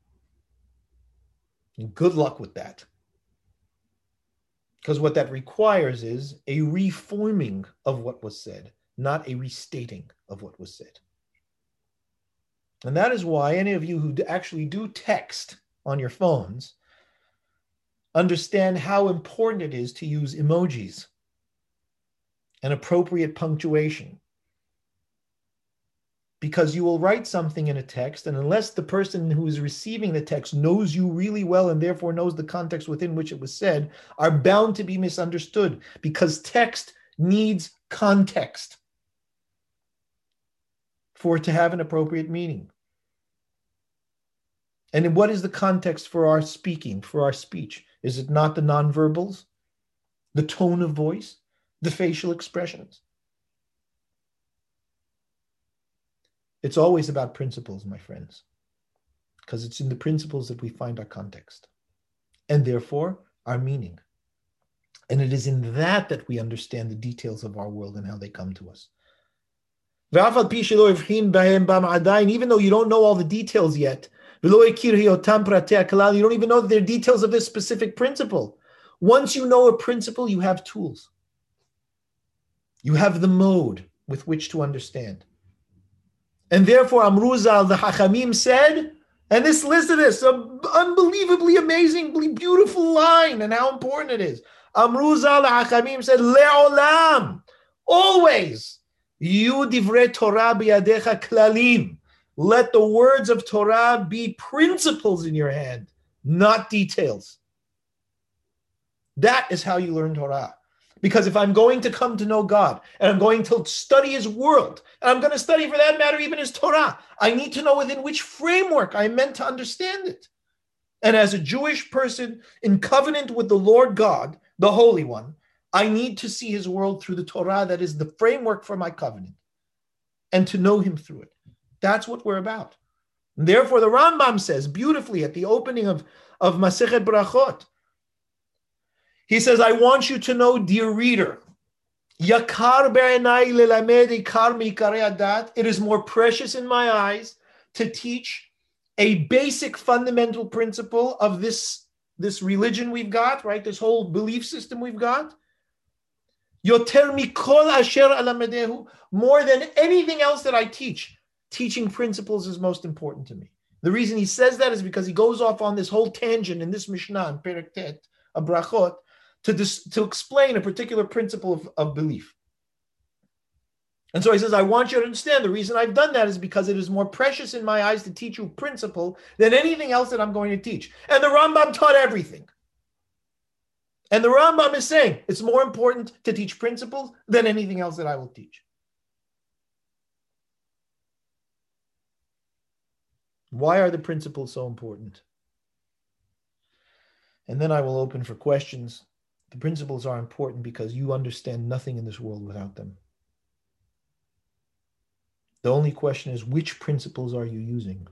[SPEAKER 2] And good luck with that. Because what that requires is a reforming of what was said, not a restating of what was said. And that is why any of you who actually do text on your phones understand how important it is to use emojis and appropriate punctuation. Because you will write something in a text, and unless the person who is receiving the text knows you really well and therefore knows the context within which it was said, are bound to be misunderstood, because text needs context for it to have an appropriate meaning. And what is the context for our speaking, for our speech? Is it not the nonverbals? the tone of voice, the facial expressions. It's always about principles, my friends, because it's in the principles that we find our context and therefore our meaning. And it is in that that we understand the details of our world and how they come to us. Even though you don't know all the details yet, you don't even know that they're details of this specific principle. Once you know a principle, you have tools. You have the mode with which to understand. And therefore, Amruzal, the Hachamim said, and this, listen to this, an unbelievably amazingly beautiful line and how important it is. Amruzal, the Hachamim said, Le'olam, always, Yu divrei Torah biyadecha klalim. Let the words of Torah be principles in your hand, not details. That is how you learn Torah. Because if I'm going to come to know God, and I'm going to study His world, and I'm going to study, for that matter, even His Torah, I need to know within which framework I'm meant to understand it. And as a Jewish person in covenant with the Lord God, the Holy One, I need to see His world through the Torah that is the framework for my covenant, and to know Him through it. That's what we're about. And therefore, the Rambam says beautifully at the opening of, of Masechet Brachot, he says, I want you to know, dear reader, Yakar be'enai lelamed ikar mi'ikare adat. It is more precious in my eyes to teach a basic fundamental principle of this, this religion we've got, right? This whole belief system we've got. Yoter mikol asher alamedehu. More than anything else that I teach, teaching principles is most important to me. The reason he says that is because he goes off on this whole tangent in this Mishnah, in Perek Tet, a Brachot, to, dis, to explain a particular principle of, of belief. And so he says, I want you to understand the reason I've done that is because it is more precious in my eyes to teach you principle than anything else that I'm going to teach. And the Rambam taught everything. And the Rambam is saying it's more important to teach principles than anything else that I will teach. Why are the principles so important? And then I will open for questions. The principles are important because you understand nothing in this world without them. The only question is, which principles are you using?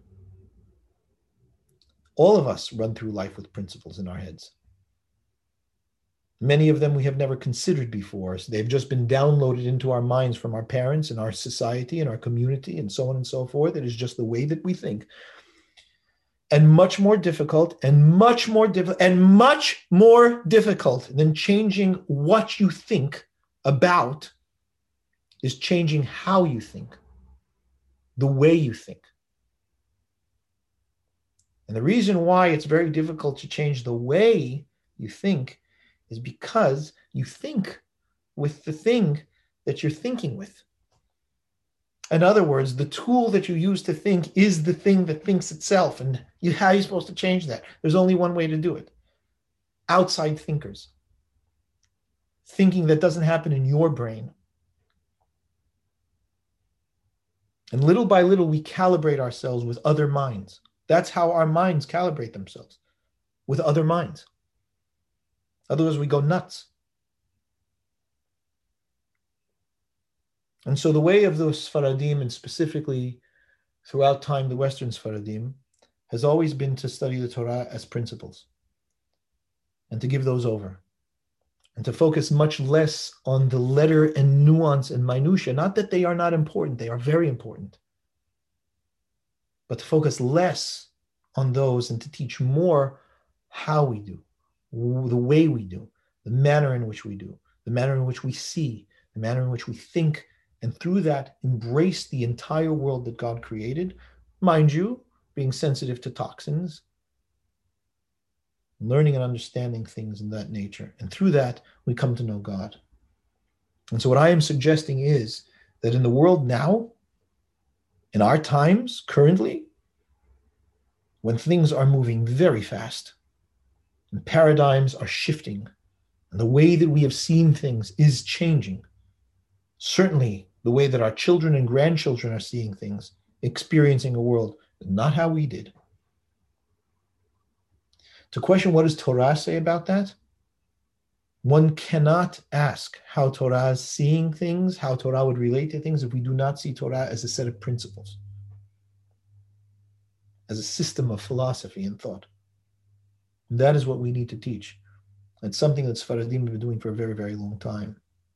[SPEAKER 2] All of us run through life with principles in our heads. Many of them we have never considered before. So they've just been downloaded into our minds from our parents and our society and our community and so on and so forth. It is just the way that we think. And much more difficult and much more difficult and much more difficult than changing what you think about is changing how you think, the way you think. And the reason why it's very difficult to change the way you think is because you think with the thing that you're thinking with. In other words, the tool that you use to think is the thing that thinks itself. And you, how are you supposed to change that? There's only one way to do it. Outside thinkers. Thinking that doesn't happen in your brain. And little by little, we calibrate ourselves with other minds. That's how our minds calibrate themselves, with other minds. Otherwise, we go nuts. And so the way of those Sfaradim, and specifically throughout time, the Western Sfaradim, has always been to study the Torah as principles and to give those over and to focus much less on the letter and nuance and minutia. Not that they are not important, they are very important. But to focus less on those and to teach more how we do, the way we do, the manner in which we do, the manner in which we see, the manner in which we think, and through that, embrace the entire world that God created. Mind you, being sensitive to toxins, learning and understanding things in that nature. And through that, we come to know God. And so what I am suggesting is that in the world now, in our times, currently, when things are moving very fast, and paradigms are shifting, and the way that we have seen things is changing, certainly the way that our children and grandchildren are seeing things, experiencing a world, not how we did. To question what does Torah say about that? One cannot ask how Torah is seeing things, how Torah would relate to things, if we do not see Torah as a set of principles, as a system of philosophy and thought. And that is what we need to teach. It's something that Sfaradim have been doing for a very, very long time.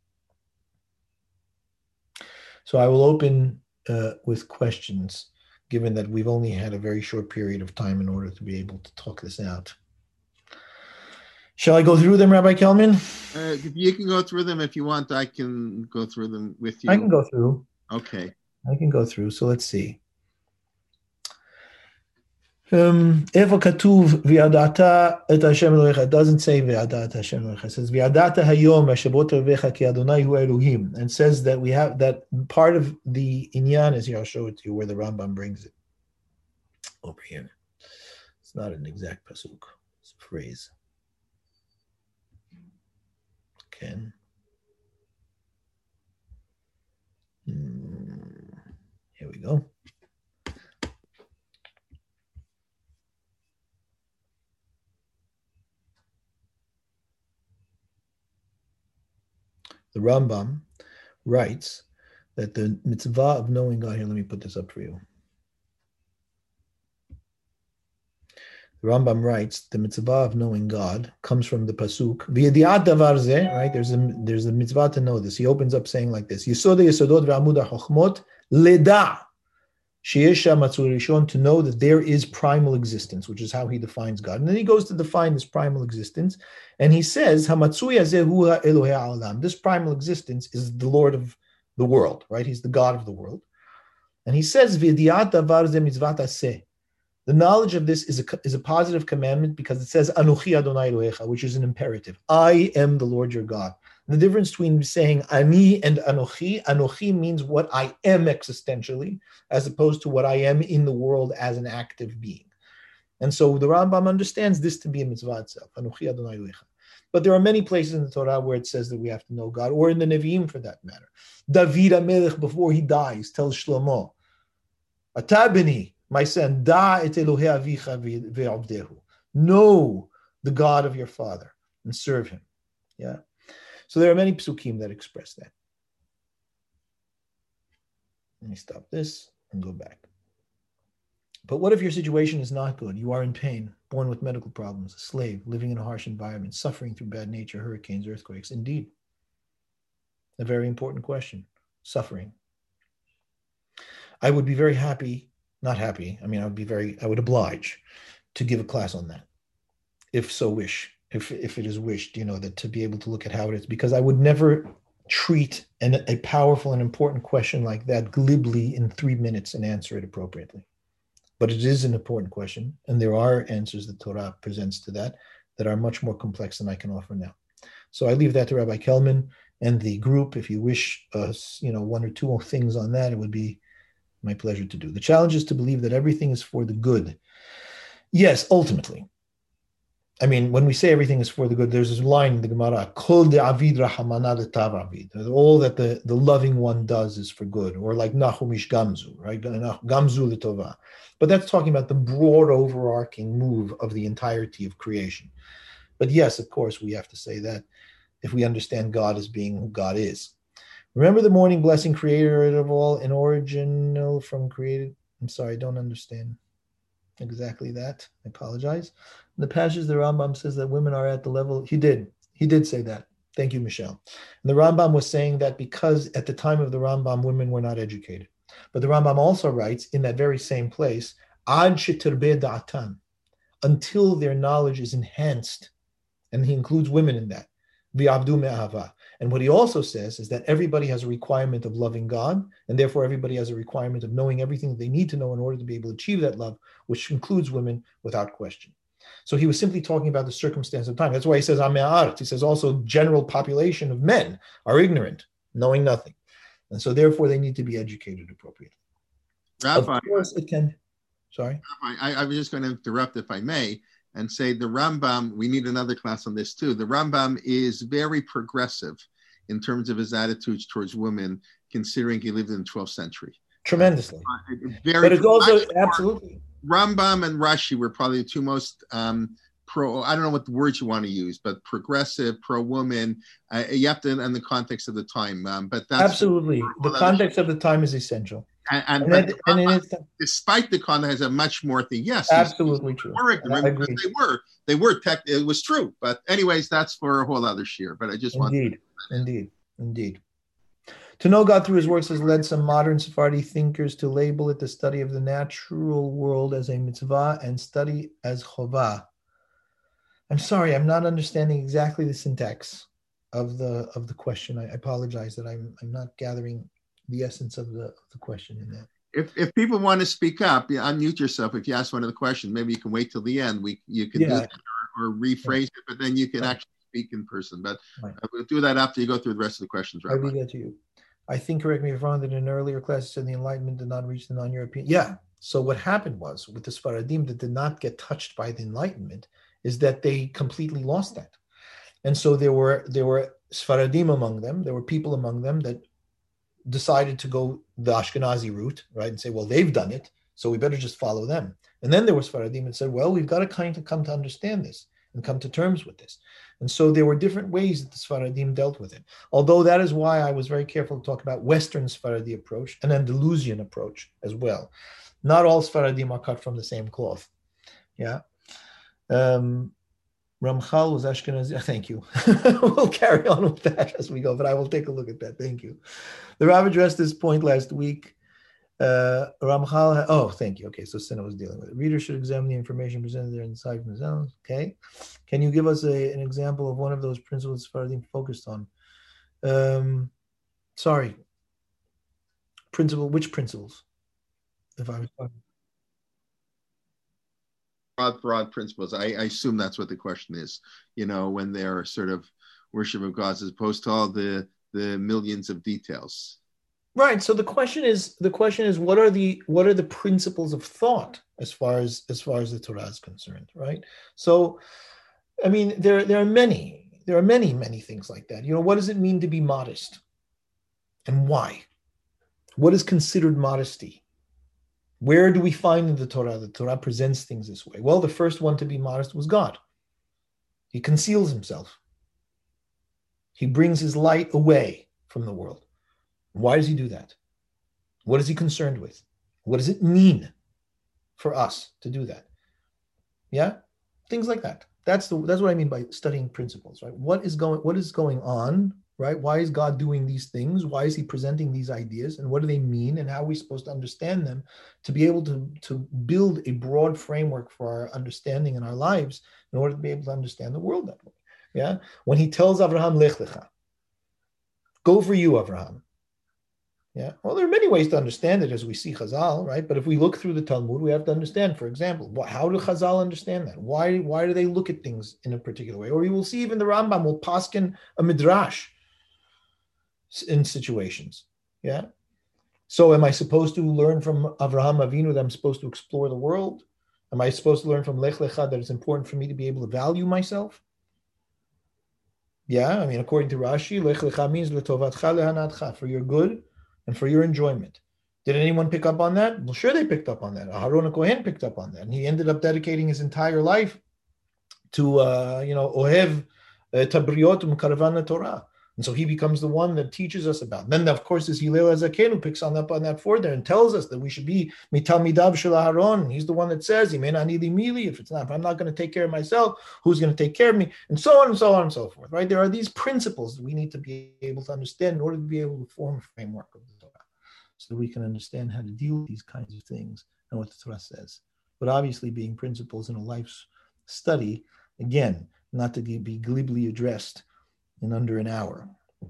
[SPEAKER 2] So I will open uh, with questions, given that we've only had a very short period of time in order to be able to talk this out. Shall I go through them, Rabbi Kelman?
[SPEAKER 1] Uh, you can go through them if you want. I can go through them with you.
[SPEAKER 2] I can go through.
[SPEAKER 1] Okay.
[SPEAKER 2] I can go through. So let's see. Um, איפה כתוב וידעת את השם אלוהיך? It doesn't say וידעת השם אלוהיך. It says וידעת היום השבות רבך כי אדוני הוא אלוהים. And says that we have that part of the inyan is here. I'll show it to you where the Rambam brings it. Over here. It's not an exact pasuk. It's a phrase. Okay. Hmm. Here we go. The Rambam writes that the mitzvah of knowing God, here, let me put this up for you. The Rambam writes the mitzvah of knowing God comes from the pasuk v'yediat davar zeh, right? There's a there's a mitzvah to know this. He opens up saying like this: Yesod yesodot ve'amud hachokmot leda sheyesh matzur rishon, to know that there is primal existence, which is how he defines God. And then he goes to define this primal existence, and he says hamatzui hazeh hu ha'elohei ha'olam. This primal existence is the Lord of the world, right? He's the God of the world. And he says v'yediat davar zeh mitzvat aseh. The knowledge of this is a, is a positive commandment because it says Anochi Adonai Elohecha, which is an imperative. I am the Lord your God. The difference between saying Ani and Anochi, Anochi means what I am existentially, as opposed to what I am in the world as an active being. And so the Rambam understands this to be a mitzvah itself, Anochi Adonai Elohecha. But there are many places in the Torah where it says that we have to know God, or in the Nevi'im for that matter. David HaMelech, before he dies, tells Shlomo, Atabini, my son, da et Elohei avicha ve'avdehu. Know the God of your father and serve him. Yeah. So there are many psukim that express that. Let me stop this and go back. But what if your situation is not good? You are in pain, born with medical problems, a slave, living in a harsh environment, suffering through bad nature, hurricanes, earthquakes. Indeed. A very important question. Suffering. I would be very happy Not happy. I mean, I would be very, I would oblige to give a class on that, if so wish, if if it is wished, you know, that to be able to look at how it is, because I would never treat an, a powerful and important question like that glibly in three minutes and answer it appropriately. But it is an important question, and there are answers that Torah presents to that that are much more complex than I can offer now. So I leave that to Rabbi Kelman and the group. If you wish, uh, you know, one or two things on that, it would be my pleasure to do. The challenge is to believe that everything is for the good. Yes, ultimately. I mean, when we say everything is for the good, there's this line in the Gemara, Kol de'avid rahamana letav avid. All that the, the loving one does is for good, or like Nachumish Gamzu, right? Gamzu letova. But that's talking about the broad overarching move of the entirety of creation. But yes, of course, we have to say that if we understand God as being who God is. Remember the morning blessing, creator of all, and original from created. I'm sorry, I don't understand exactly that. I apologize. In the passage, the Rambam says that women are at the level. He did. He did say that. Thank you, Michelle. And the Rambam was saying that because at the time of the Rambam, women were not educated. But the Rambam also writes in that very same place, Ad sheterbeh da'atan, until their knowledge is enhanced. And he includes women in that. V'abdu me'ahava. And what he also says is that everybody has a requirement of loving God, and therefore everybody has a requirement of knowing everything that they need to know in order to be able to achieve that love, which includes women without question. So he was simply talking about the circumstance of time. That's why he says, Amei ha'aretz. He says also general population of men are ignorant, knowing nothing. And so therefore they need to be educated appropriately.
[SPEAKER 1] Rabbi,
[SPEAKER 2] of course it can. Sorry?
[SPEAKER 1] Rabbi, I, I was just going to interrupt, if I may, and say the Rambam, we need another class on this too. The Rambam is very progressive in terms of his attitudes towards women, considering he lived in the twelfth century.
[SPEAKER 2] Tremendously.
[SPEAKER 1] Uh, very
[SPEAKER 2] but it's also absolutely.
[SPEAKER 1] Rambam and Rashi were probably the two most um, pro, I don't know what the words you want to use, but progressive, pro-woman, uh, you have to, in the context of the time. Um, but that's
[SPEAKER 2] absolutely the context of the time is essential.
[SPEAKER 1] And, and,
[SPEAKER 2] and,
[SPEAKER 1] but
[SPEAKER 2] it, and it is,
[SPEAKER 1] despite the context, has a much more thing. Yes,
[SPEAKER 2] absolutely true.
[SPEAKER 1] Were ignorant because they were, they were tech. It was true. But anyways, that's for a whole other share. But I just want
[SPEAKER 2] indeed, indeed, indeed. To know God through his works has led some modern Sephardi thinkers to label it the study of the natural world as a mitzvah and study as chovah. I'm sorry, I'm not understanding exactly the syntax of the of the question. I apologize that I'm I'm not gathering the essence of the of the question in that.
[SPEAKER 1] If if people want to speak up, yeah, unmute yourself. If you ask one of the questions, maybe you can wait till the end. We you can yeah. do that or, or rephrase yeah. it, but then you can right. actually speak in person. But right. we'll do that after you go through the rest of the questions.
[SPEAKER 2] Rabbi. I leave that to you. I think, correct me if I'm wrong, that in an earlier class you said the Enlightenment did not reach the non-European. Yeah. So what happened was with the Sfaradim that did not get touched by the Enlightenment is that they completely lost that. And so there were there were Sfaradim among them. There were people among them that decided to go the Ashkenazi route, right, and say, well, they've done it, so we better just follow them. And then there were Sfaradim that said, well, we've got to kind of come to understand this and come to terms with this. And so there were different ways that the Sfaradim dealt with it. Although that is why I was very careful to talk about Western Sfaradi approach and Andalusian approach as well. Not all Sfaradim are cut from the same cloth. Yeah. Um, Ramchal was Ashkenazi. Thank you. We'll carry on with that as we go, but I will take a look at that. Thank you. The Rav addressed this point last week. Uh, Ramchal, oh, thank you. Okay, so Sina was dealing with it. Readers should examine the information presented there inside from the sounds. Okay. Can you give us a, an example of one of those principles Sfaradim focused on? Um, sorry. Principle, which principles? If I was talking.
[SPEAKER 1] Broad, broad principles. I, I assume that's what the question is. You know, when they're sort of worship of gods as opposed to all the the millions of details.
[SPEAKER 2] Right. So the question is the question is what are the what are the principles of thought as far as as far as the Torah is concerned, right? So, I mean, there there are many there are many many things like that. You know, what does it mean to be modest, and why? What is considered modesty? Where do we find in the Torah the Torah presents things this way? Well, the first one to be modest was God. He conceals himself. He brings his light away from the world. Why does he do that? What is he concerned with? What does it mean for us to do that? Yeah, things like that. That's the that's what I mean by studying principles, right? What is going what is going on, right? Why is God doing these things? Why is he presenting these ideas? And what do they mean? And how are we supposed to understand them to be able to, to build a broad framework for our understanding in our lives in order to be able to understand the world that way. Yeah. When he tells Avraham, Lech lecha, go for you, Avraham. Yeah. Well, there are many ways to understand it as we see Chazal, right? But if we look through the Talmud, we have to understand, for example, what, how do Chazal understand that? Why, why do they look at things in a particular way? Or you will see even the Rambam will paskin a midrash in situations. Yeah. So am I supposed to learn from Avraham Avinu that I'm supposed to explore the world? Am I supposed to learn from Lech Lecha that it's important for me to be able to value myself? Yeah. I mean, according to Rashi, Lech Lecha means letovatcha lehanatcha, for your good and for your enjoyment. Did anyone pick up on that? Well, sure, they picked up on that. Aharon Kohen picked up on that, and he ended up dedicating his entire life to, uh, you know, Ohev Tabriot Umkaravan Torah. And so he becomes the one that teaches us about. Then, of course, is Hillel Azaken who picks on up on that for there and tells us that we should be Mitamidav Shel Aharon. He's the one that says, if it's not, if I'm not going to take care of myself, who's going to take care of me? And so on and so on and so forth. Right? There are these principles that we need to be able to understand in order to be able to form a framework of the Torah, so that we can understand how to deal with these kinds of things and what the Torah says. But obviously, being principles in a life's study, again, not to be glibly addressed in under an hour.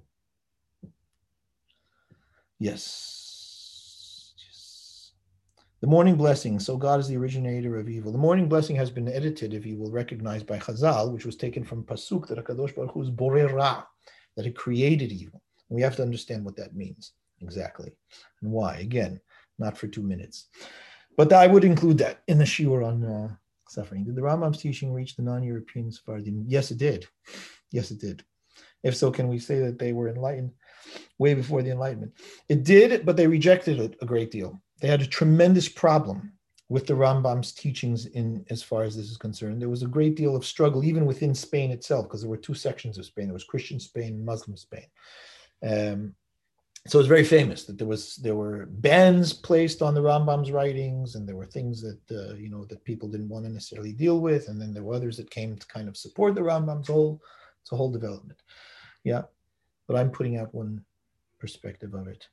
[SPEAKER 2] Yes. yes. The morning blessing. So God is the originator of evil. The morning blessing has been edited, if you will recognize, by Chazal, which was taken from Pasuk that HaKadosh Baruch Hu is Borei Ra, that he created evil. And we have to understand what that means exactly and why. Again, not for two minutes. But I would include that in the shiur on uh, suffering. Did the Rambam's teaching reach the non-European Sephardim? Yes, it did. Yes, it did. If so, can we say that they were enlightened way before the Enlightenment? It did, but they rejected it a great deal. They had a tremendous problem with the Rambam's teachings in as far as this is concerned. There was a great deal of struggle even within Spain itself, because there were two sections of Spain. There was Christian Spain and Muslim Spain. Um, so it's very famous that there was there were bans placed on the Rambam's writings, and there were things that uh, you know that people didn't want to necessarily deal with, and then there were others that came to kind of support the Rambam's whole it's a whole development. Yeah, but I'm putting out one perspective of it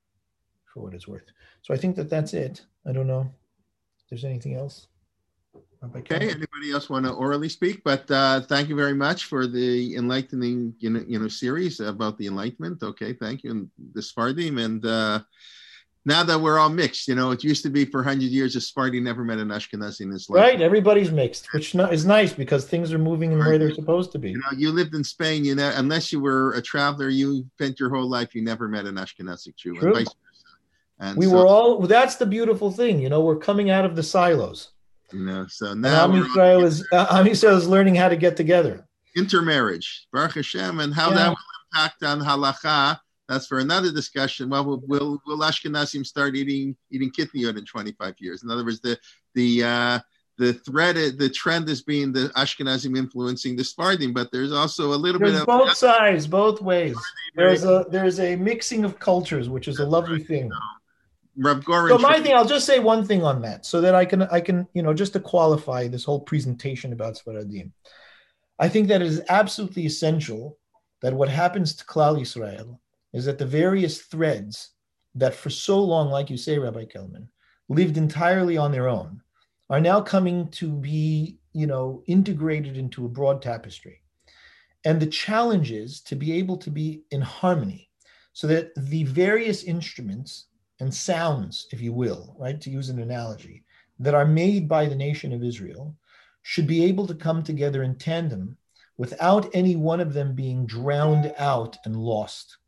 [SPEAKER 2] for what it's worth. So I think that that's it. I don't know if there's anything else.
[SPEAKER 1] Okay, anybody else want to orally speak? But uh, thank you very much for the enlightening, you know, you know, series about the Enlightenment. Okay, thank you, and the Sephardim. And uh, now that we're all mixed, you know, it used to be for one hundred years a Sephardi never met an Ashkenazi in his life.
[SPEAKER 2] Right, everybody's mixed, which is nice because things are moving in where they're supposed to be.
[SPEAKER 1] You know, you lived in Spain, you know, unless you were a traveler, you spent your whole life, you never met an Ashkenazi Jew.
[SPEAKER 2] True.
[SPEAKER 1] And vice versa. And
[SPEAKER 2] we
[SPEAKER 1] so,
[SPEAKER 2] were all, that's the beautiful thing, you know, we're coming out of the silos.
[SPEAKER 1] You know, so now
[SPEAKER 2] Am Yisrael is uh, Am Yisrael is learning how to get together.
[SPEAKER 1] Intermarriage, Baruch Hashem, and how
[SPEAKER 2] Yeah.
[SPEAKER 1] that will impact on halacha. That's for another discussion. Well, will will, will Ashkenazim start eating eating kitniyot in twenty-five years? In other words, the the uh, the thread, the trend is being the Ashkenazim influencing the Sephardim, but there's also a little
[SPEAKER 2] There's
[SPEAKER 1] bit of
[SPEAKER 2] both sides, both ways. There's a there's a mixing of cultures, which is a lovely thing.
[SPEAKER 1] Rav Goren.
[SPEAKER 2] So my thing, I'll just say one thing on that, so that I can, I can, you know, just to qualify this whole presentation about Sfaradim. I think that it is absolutely essential that what happens to Klal Yisrael is that the various threads that for so long, like you say, Rabbi Kelman, lived entirely on their own, are now coming to be, you know, integrated into a broad tapestry. And the challenge is to be able to be in harmony so that the various instruments and sounds, if you will, right, to use an analogy, that are made by the nation of Israel should be able to come together in tandem without any one of them being drowned out and lost.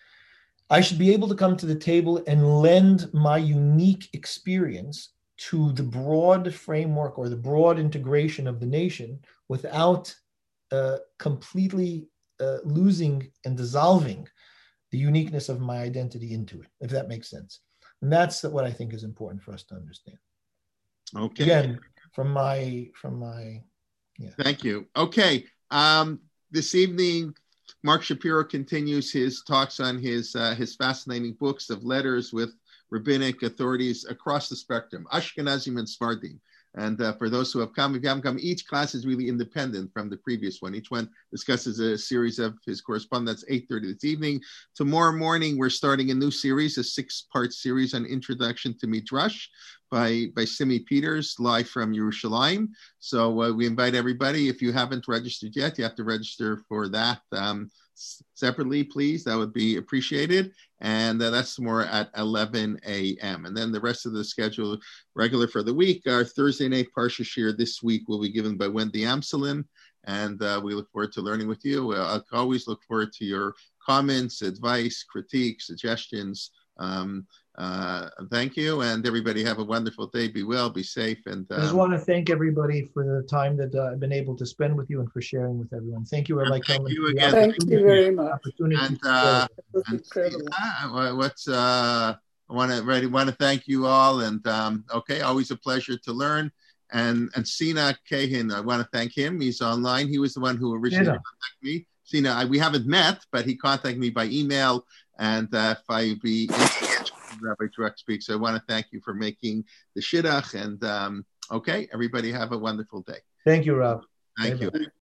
[SPEAKER 2] I should be able to come to the table and lend my unique experience to the broad framework or the broad integration of the nation without uh, completely uh, losing and dissolving the uniqueness of my identity into it, if that makes sense. And that's what I think is important for us to understand.
[SPEAKER 1] Okay.
[SPEAKER 2] Again, from my, from my, yeah.
[SPEAKER 1] Thank you. Okay. Um, this evening, Mark Shapiro continues his talks on his uh, his fascinating books of letters with rabbinic authorities across the spectrum, Ashkenazim and Sephardim. And uh, for those who have come, if you haven't come, each class is really independent from the previous one. Each one discusses a series of his correspondence. That's eight thirty this evening. Tomorrow morning, we're starting a new series, a six-part series on Introduction to Midrash by, by Simi Peters, live from Yerushalayim. So uh, we invite everybody. If you haven't registered yet, you have to register for that um, separately, please. That would be appreciated. And uh, that's more at eleven a.m. And then the rest of the schedule, regular for the week, our Thursday night Parsha Shir this week will be given by Wendy Amselin. And uh, we look forward to learning with you. Uh, I always look forward to your comments, advice, critiques, suggestions. Um, uh, thank you. And everybody have a wonderful day. Be well, be safe. And um,
[SPEAKER 2] I just want to thank everybody for the time that uh, I've been able to spend with you and for sharing with everyone. Thank you, Rabbi
[SPEAKER 1] Thank
[SPEAKER 2] Kelman.
[SPEAKER 1] you again.
[SPEAKER 4] Thank you very much.
[SPEAKER 2] Opportunity
[SPEAKER 1] And,
[SPEAKER 2] to
[SPEAKER 1] uh,
[SPEAKER 4] It was
[SPEAKER 1] and
[SPEAKER 4] incredible.
[SPEAKER 1] uh, what's uh, I want to really want to thank you all. And um, okay, always a pleasure to learn. And and Sina Kahin, I want to thank him. He's online. He was the one who originally
[SPEAKER 2] Yeah.
[SPEAKER 1] contacted me. Sina, I, we haven't met, but he contacted me by email. And uh, if I be Rabbi Truck speaks, so I want to thank you for making the shidduch. And um, okay, everybody have a wonderful day.
[SPEAKER 2] Thank you, Rob.
[SPEAKER 1] Thank
[SPEAKER 2] Bye-bye.
[SPEAKER 1] you.